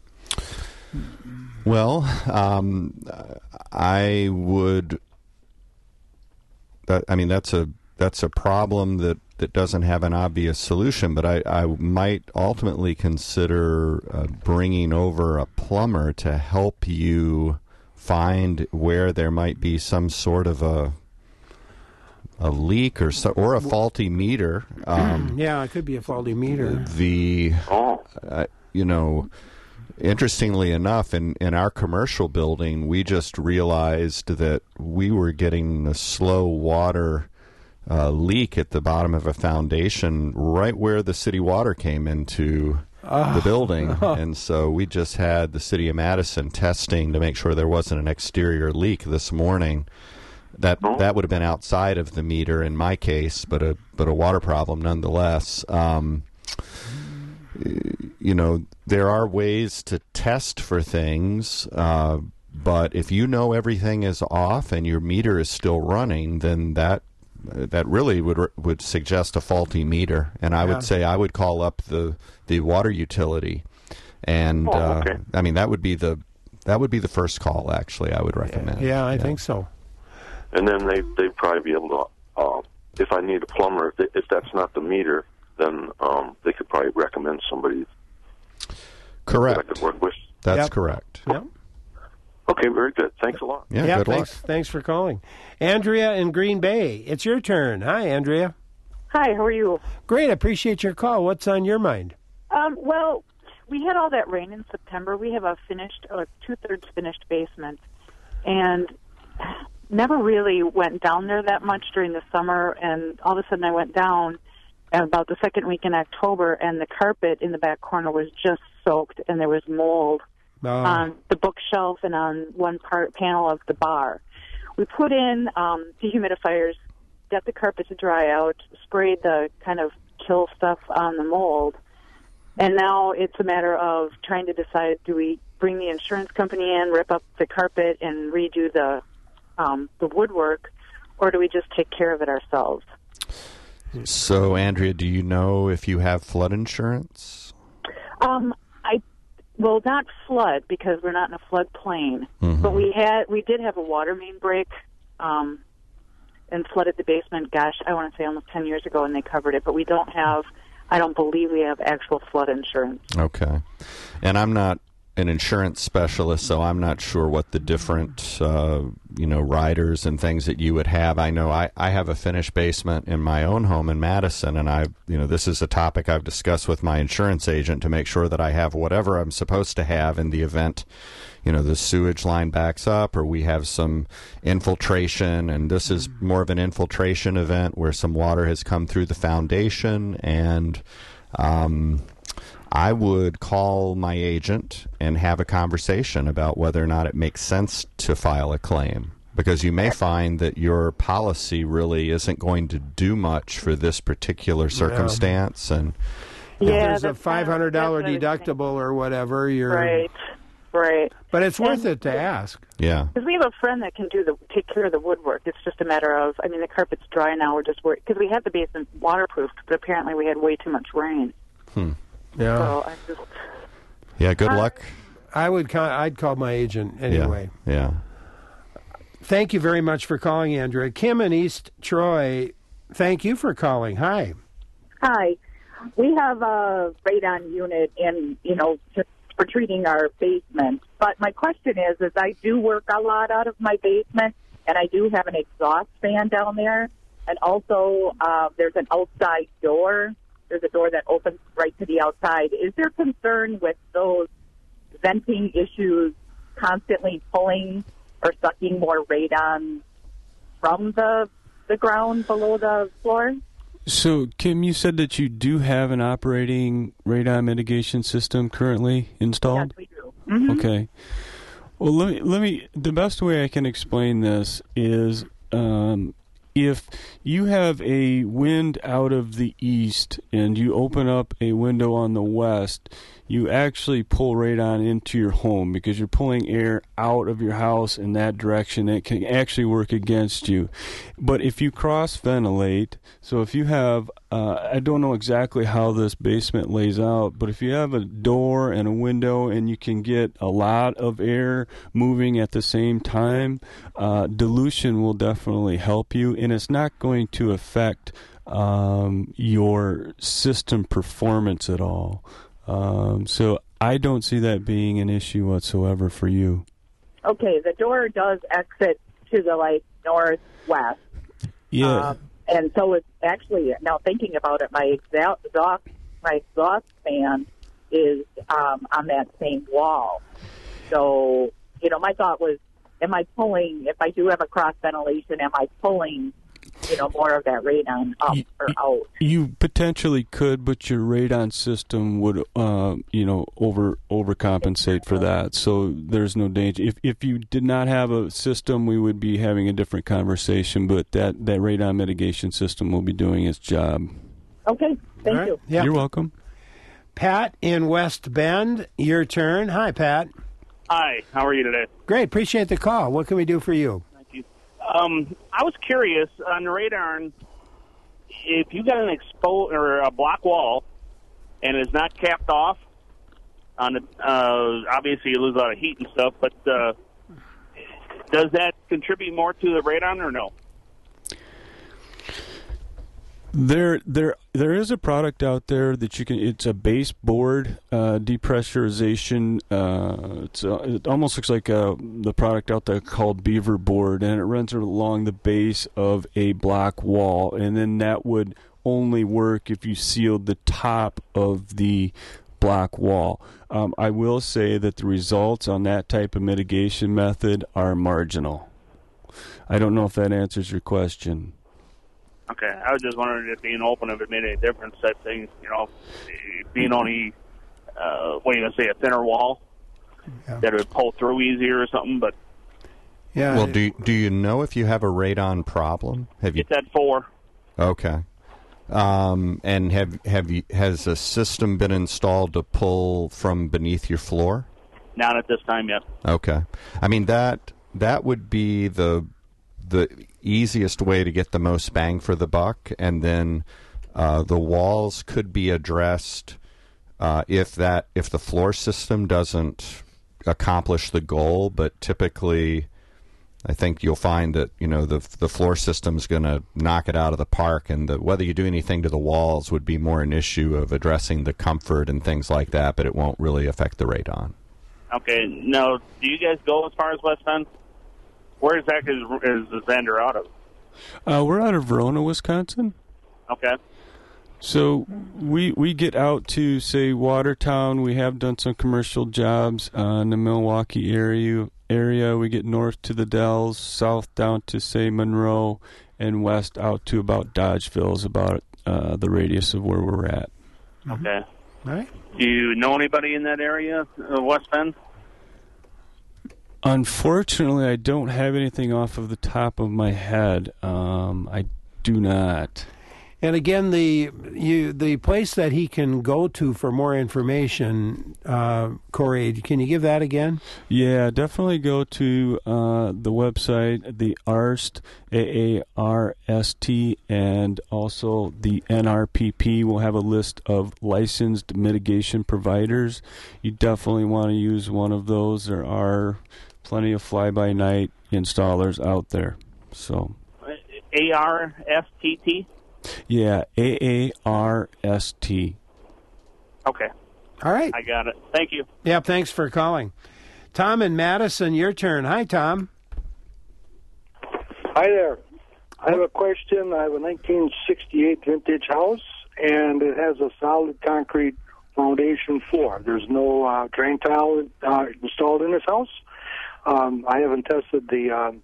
Well, um, I would. That, I mean, that's a that's a problem that, that doesn't have an obvious solution. But I, I might ultimately consider uh, bringing over a plumber to help you find where there might be some sort of a a leak or so, or a faulty meter. Um,
yeah, it could be a faulty meter.
The uh, you know. Interestingly enough, in, in our commercial building, we just realized that we were getting a slow water uh, leak at the bottom of a foundation right where the city water came into
Oh.
the building. And so we just had the city of Madison testing to make sure there wasn't an exterior leak this morning. That that would have been outside of the meter in my case, but a but a water problem nonetheless. Um, you know, there are ways to test for things, uh, but if you know everything is off and your meter is still running, then that that really would would suggest a faulty meter. And I
Yeah.
would say I would call up the, the water utility, and
Oh, okay.
uh, I mean that would be the that would be the first call. Actually, I would recommend.
Yeah, I think so.
And then they they'd probably be able to, uh, if I need a plumber, if, they, if that's not the meter, then um, they could probably recommend somebody
Correct.
that I could work with.
That's
Yep.
correct.
Yep.
Okay, very good. Thanks a lot.
Yeah,
Yeah,
good
thanks,
luck.
thanks for calling. Andrea in Green Bay, it's your turn. Hi, Andrea.
Hi, how are you?
Great, appreciate your call. What's on your mind?
Um, well, we had all that rain in September. We have a finished, or two-thirds finished basement, and never really went down there that much during the summer, and all of a sudden I went down about the second week in October, and the carpet in the back corner was just soaked, and there was mold
Oh.
on the bookshelf and on one part panel of the bar. We put in um, dehumidifiers, got the carpet to dry out, sprayed the kind of kill stuff on the mold, and now it's a matter of trying to decide, do we bring the insurance company in, rip up the carpet, and redo the um, the woodwork, or do we just take care of it ourselves?
So, Andrea, do you know if you have flood insurance?
Um, I well, not flood because we're not in a floodplain,
Mhm.
but we had we did have a water main break um, and flooded the basement. Gosh, I want to say almost ten years ago, and they covered it. But we don't have. I don't believe we have actual flood insurance.
Okay. And I'm not an insurance specialist, so I'm not sure what the different, uh, you know, riders and things that you would have. I know I, I have a finished basement in my own home in Madison, and I, you know, this is a topic I've discussed with my insurance agent to make sure that I have whatever I'm supposed to have in the event, you know, the sewage line backs up or we have some infiltration, and this is more of an infiltration event where some water has come through the foundation, and um, I would call my agent and have a conversation about whether or not it makes sense to file a claim, because you may find that your policy really isn't going to do much for this particular circumstance, and
If
Yeah,
there's a
that's
five hundred dollars
kind of- that's
deductible or whatever, you're
Right, right.
But it's worth
And-
it to ask.
yeah.
Because we have a friend that can do the take care of the woodwork. It's just a matter of, I mean, the carpet's dry now. We're just worried because we had the basement waterproofed, but apparently we had way too much rain.
Hmm.
Yeah.
So I just
Yeah, good luck.
I would call, I'd call my agent anyway.
Yeah. yeah.
Thank you very much for calling, Andrea. Kim in East Troy, thank you for calling. Hi.
Hi. We have a radon unit in, you know, just for treating our basement. But my question is, is I do work a lot out of my basement, and I do have an exhaust fan down there. And also, uh, there's an outside door. There's a door that opens right to the outside. Is there concern with those venting issues, constantly pulling or sucking more radon from the the ground below the floor.
So, Kim, you said that you do have an operating radon mitigation system currently installed?
Yes, we do. Mm-hmm.
Okay. Well, let me, let me, the best way I can explain this is um, if you have a wind out of the east and you open up a window on the west, you actually pull radon into your home because you're pulling air out of your house in that direction. It can actually work against you. But if you cross-ventilate, so if you have, uh, I don't know exactly how this basement lays out, but if you have a door and a window and you can get a lot of air moving at the same time, uh, dilution will definitely help you, and it's not going to affect um, your system performance at all. Um, so I don't see that being an issue whatsoever for you.
Okay, the door does exit to the like northwest.
Yeah.
Um, and so it's actually, now thinking about it, my exhaust, my exhaust fan is um, on that same wall. So, you know, my thought was, am I pulling, if I do have a cross ventilation, am I pulling, you know, more of that radon up
you,
or out?
You potentially could, but your radon system would, uh, you know, over overcompensate for that. So there's no danger. If if you did not have a system, we would be having a different conversation. But that, that radon mitigation system will be doing its job.
Okay, thank
right.
you.
Yep.
You're welcome.
Pat in West Bend, your turn. Hi, Pat.
Hi, how are you today?
Great, appreciate the call. What can we do for you?
Um, I was curious on the radar, if you got an exposed or a block wall and it's not capped off, on the uh, obviously you lose a lot of heat and stuff. But uh, does that contribute more to the radon or no?
There, there, there is a product out there that you can. It's a baseboard uh, depressurization. Uh, it's uh, it almost looks like uh, the product out there called Beaver Board, and it runs along the base of a block wall, and then that would only work if you sealed the top of the block wall. Um, I will say that the results on that type of mitigation method are marginal. I don't know if that answers your question.
Okay, I was just wondering if being open, if it made any difference, type thing, you know, being only, uh, what are you going to say, a thinner wall, yeah. that it would pull through easier or something, but...
Yeah.
Well, do, do you know if you have a radon problem? Have you?
It's at four.
Okay. Um, and have have you, has a system been installed to pull from beneath your floor?
Not at this time yet.
Okay. I mean, that that would be the the easiest way to get the most bang for the buck, and then uh, the walls could be addressed uh, if that if the floor system doesn't accomplish the goal. But typically, I think you'll find that you know the the floor system is going to knock it out of the park, and the, whether you do anything to the walls would be more an issue of addressing the comfort and things like that. But it won't really affect the radon.
Okay. Now, do you guys go as far as West Bend? Where exactly is, is the Xander out of?
Uh, we're out of Verona, Wisconsin.
Okay.
So we we get out to, say, Watertown. We have done some commercial jobs uh, in the Milwaukee area. Area. We get north to the Dells, south down to, say, Monroe, and west out to about Dodgeville is about uh, the radius of where we're at.
Okay.
All right.
Do you know anybody in that area, uh, West Bend?
Unfortunately, I don't have anything off of the top of my head. Um, I do not.
And again, the you the place that he can go to for more information, uh, Corey, can you give that again?
Yeah, definitely go to uh, the website, the A R S T, A A R S T, and also the N R P P will have a list of licensed mitigation providers. You definitely want to use one of those. There are plenty of fly-by-night installers out there. So,
A R S T T?
Yeah, A A R S T.
Okay.
All right.
I got it. Thank you.
Yeah, thanks for calling. Tom in Madison, your turn. Hi, Tom.
Hi there. I have a question. I have a nineteen sixty-eight vintage house, and it has a solid concrete foundation floor. There's no uh, drain tile uh, installed in this house. Um, I haven't tested the. Um...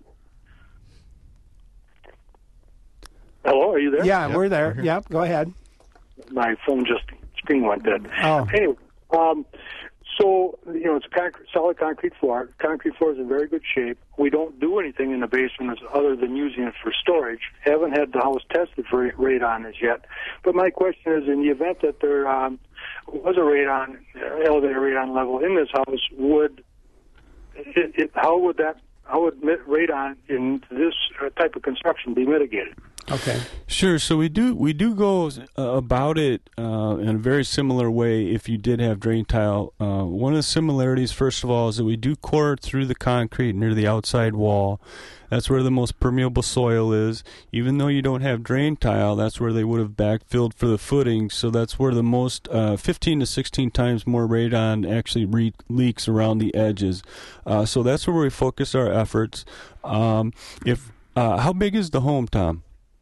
Hello, are you there?
Yeah, yep. We're there. We're yep, go ahead.
My phone just screen went dead.
Oh.
Anyway, um, so you know it's a concrete, solid concrete floor. Concrete floor is in very good shape. We don't do anything in the basement other than using it for storage. Haven't had the house tested for radon as yet. But my question is, in the event that there um, was a radon elevator radon level in this house, would it, it, how would that how would radon in this type of construction be mitigated?
Okay.
Sure. So we do we do go uh, about it uh, in a very similar way if you did have drain tile. Uh, one of the similarities, first of all, is that we do core through the concrete near the outside wall. That's where the most permeable soil is. Even though you don't have drain tile, that's where they would have backfilled for the footing. So that's where the most uh, fifteen to sixteen times more radon actually re- leaks around the edges. Uh, so that's where we focus our efforts. Um, if uh, how big is the home, Tom?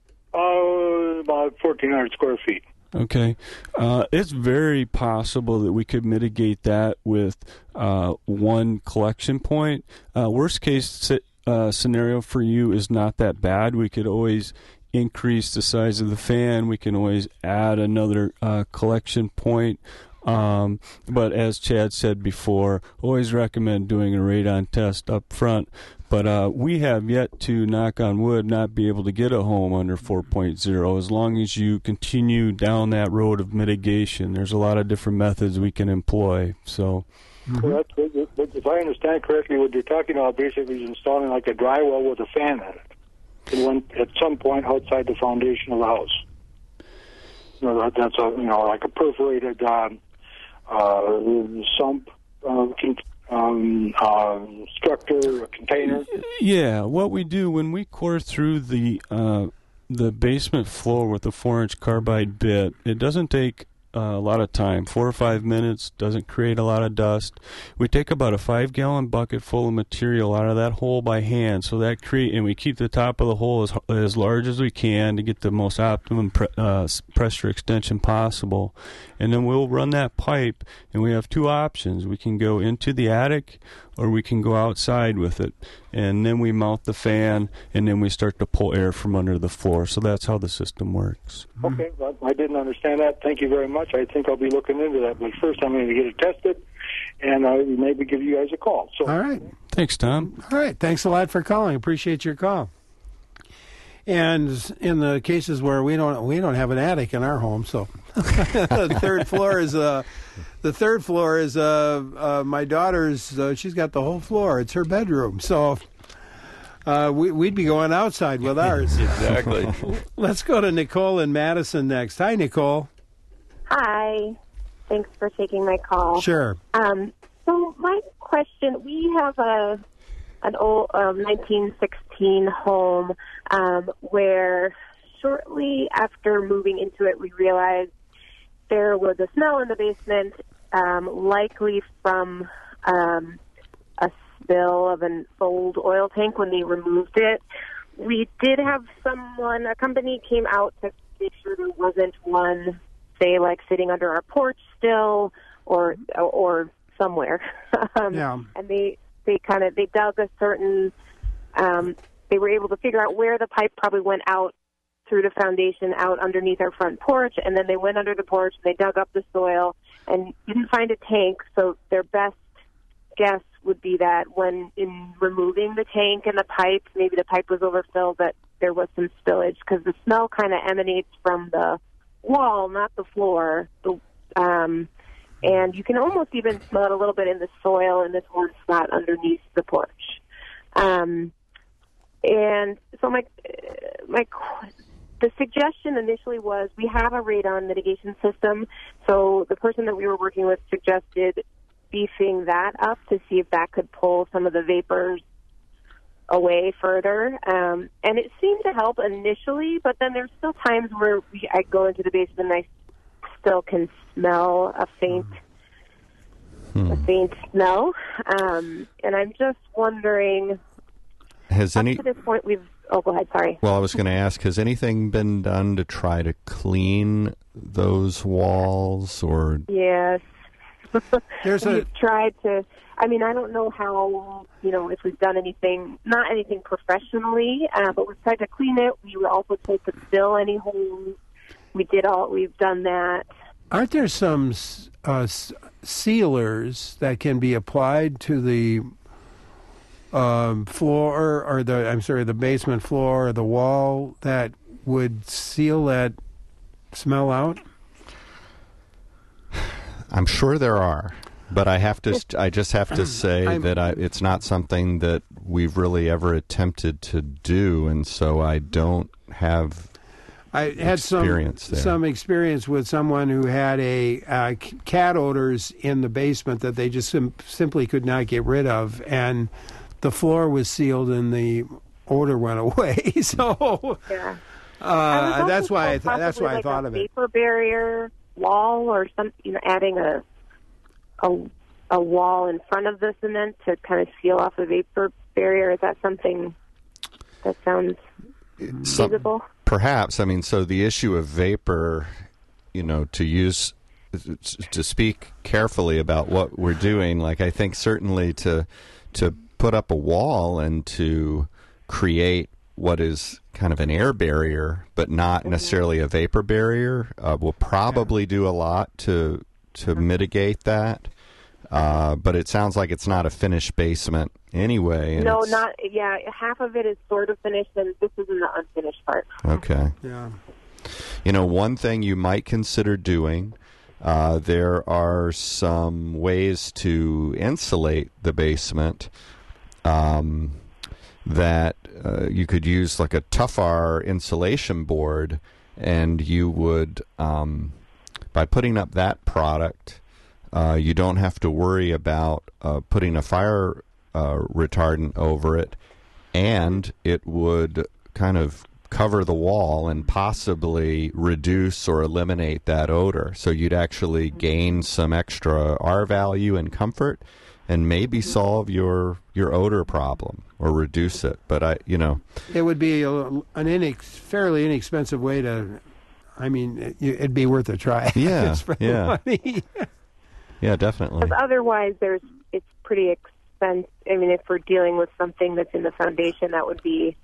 Uh, about fourteen hundred square feet.
Okay. Uh, it's very possible that we could mitigate that with uh, one collection point. Uh, worst case uh, scenario for you is not that bad. We could always increase the size of the fan. We can always add another uh, collection point. Um, but as Chad said before, always recommend doing a radon test up front. But uh, we have yet to, knock on wood, not be able to get a home under four point oh as long as you continue down that road of mitigation. There's a lot of different methods we can employ. So,
mm-hmm. Well, that's, if I understand correctly, what you're talking about basically is installing like a dry well with a fan in it, and when, at some point outside the foundation of the house. You know, that's a you know like a perforated um, uh, sump. Uh, Um, uh, structure, a container.
Yeah, what we do when we core through the uh, the basement floor with a four-inch carbide bit, it doesn't take uh, a lot of time. Four or five minutes, doesn't create a lot of dust. We take about a five-gallon bucket full of material out of that hole by hand, so that create, and we keep the top of the hole as as large as we can to get the most optimum pre- uh, pressure extension possible. And then we'll run that pipe, and we have two options. We can go into the attic, or we can go outside with it. And then we mount the fan, and then we start to pull air from under the floor. So that's how the system works.
Okay, well, I didn't understand that. Thank you very much. I think I'll be looking into that. But first, I'm going to get it tested, and uh, maybe give you guys a call. So,
all right.
Thanks, Tom.
All right. Thanks a lot for calling. Appreciate your call. And in the cases where we don't we don't have an attic in our home, so the third floor is uh the third floor is uh, uh my daughter's. Uh, she's got the whole floor. It's her bedroom, so uh, we we'd be going outside with ours.
Exactly.
Let's go to Nicole in Madison next. Hi, Nicole.
Hi. Thanks for taking my call.
Sure.
Um. So my question: we have a an old um, nineteen sixteen home um, where shortly after moving into it, we realized there was a smell in the basement, um, likely from um, a spill of an old oil tank when they removed it. We did have someone, a company came out to make sure there wasn't one, say, like sitting under our porch still or or somewhere. um,
yeah.
And they... They kind of they dug a certain. Um, they were able to figure out where the pipe probably went out through the foundation, out underneath our front porch, and then they went under the porch. And they dug up the soil and didn't find a tank. So their best guess would be that when in removing the tank and the pipe, maybe the pipe was overfilled, that there was some spillage because the smell kind of emanates from the wall, not the floor. The um, And you can almost even smell it a little bit in the soil in this one spot underneath the porch. Um, and so my my the suggestion initially was we have a radon mitigation system. So the person that we were working with suggested beefing that up to see if that could pull some of the vapors away further. Um, and it seemed to help initially, but then there's still times where we, I go into the basement and I still can smell a faint, hmm. a faint smell, um, and I'm just wondering.
Has
up
any
to this point we've Oh, go ahead. Sorry.
Well, I was going to ask, has anything been done to try to clean those walls, or?
Yes.
There's
we've
a...
tried to. I mean, I don't know how, you know, if we've done anything, not anything professionally, uh, but we've tried to clean it. We were also told to fill any holes. We did all. We've done that.
Aren't there some uh, sealers that can be applied to the um, floor, or the I'm sorry, the basement floor or the wall that would seal that smell out?
I'm sure there are, but I have to. I just have to say
I'm,
that I, it's not something that we've really ever attempted to do, and so I don't have.
I had some
experience there.
some experience with someone who had a uh, cat odors in the basement that they just sim- simply could not get rid of, and the floor was sealed and the odor went away. so
yeah.
uh, that's why I th- that's why
like
I thought
a
of it.
Vapor barrier wall, or some, you know, adding a a a wall in front of the cement to kind of seal off the vapor barrier. Is that something that sounds
Some,
feasible?
Perhaps. I mean, so the issue of vapor, you know, to use, to speak carefully about what we're doing, like I think certainly to to put up a wall and to create what is kind of an air barrier, but not mm-hmm. necessarily a vapor barrier, uh, will probably do a lot to to mm-hmm. mitigate that. Uh, but it sounds like it's not a finished basement anyway. And
no,
it's...
not yeah. Half of it is sort of finished, and this is in the unfinished part.
Okay.
Yeah.
You know, one thing you might consider doing. Uh, there are some ways to insulate the basement. Um, that uh, you could use like a Tufar insulation board, and you would, um, by putting up that product, uh, you don't have to worry about uh, putting a fire uh, retardant over it, and it would kind of cover the wall and possibly reduce or eliminate that odor. So you'd actually gain some extra R value and comfort, and maybe solve your your odor problem or reduce it. But I, you know,
it would be a, an inex, fairly inexpensive way to. I mean, it, it'd be worth a try.
Yeah,
for
yeah,
money.
yeah, definitely.
Because otherwise, there's it's pretty expensive. I mean, if we're dealing with something that's in the foundation, that would be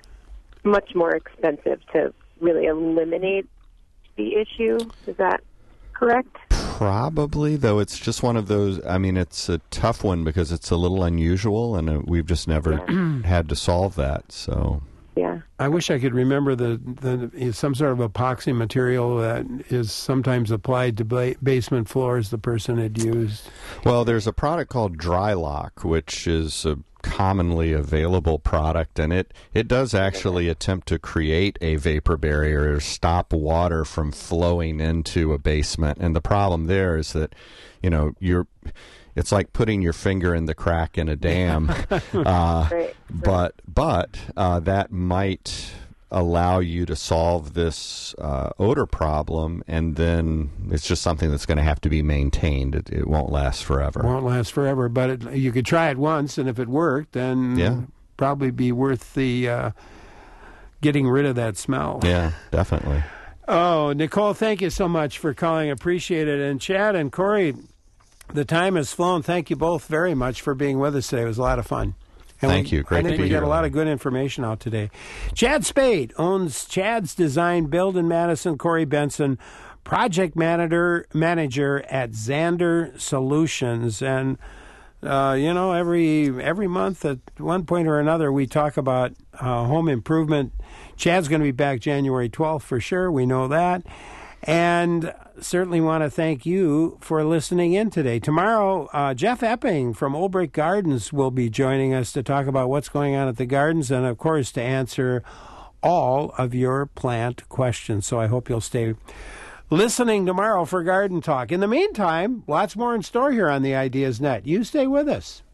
much more expensive to really eliminate the issue. Is that correct?
Probably, though it's just one of those, I mean, it's a tough one because it's a little unusual, and uh, we've just never
yeah.
had to solve that, so...
Yeah.
I wish I could remember the, the some sort of epoxy material that is sometimes applied to ba- basement floors the person had used.
Well, there's a product called Drylock, which is a commonly available product, and it, it does actually attempt to create a vapor barrier or stop water from flowing into a basement. And the problem there is that, you know, you're... It's like putting your finger in the crack in a dam, uh,
right, right.
but but uh, that might allow you to solve this uh, odor problem, and then it's just something that's going to have to be maintained. It, it won't last forever.
It won't last forever, but it, you could try it once, and if it worked, then
yeah.
probably be worth the uh, getting rid of that smell.
Yeah, definitely.
Oh, Nicole, thank you so much for calling. Appreciate it. And Chad and Corey, the time has flown. Thank you both very much for being with us today. It was a lot of fun. And
Thank
we,
you. Great
I think
to be
we
here.
got a lot of good information out today. Chad Spade owns Chad's Design Build in Madison. Corey Benson, project manager manager at Zander Solutions. And, uh, you know, every every month at one point or another we talk about uh, home improvement. Chad's going to be back January twelfth for sure. We know that. And certainly want to thank you for listening in today. Tomorrow, uh, Jeff Epping from Old Brick Gardens will be joining us to talk about what's going on at the gardens and, of course, to answer all of your plant questions. So I hope you'll stay listening tomorrow for Garden Talk. In the meantime, lots more in store here on the Ideas Net. You stay with us.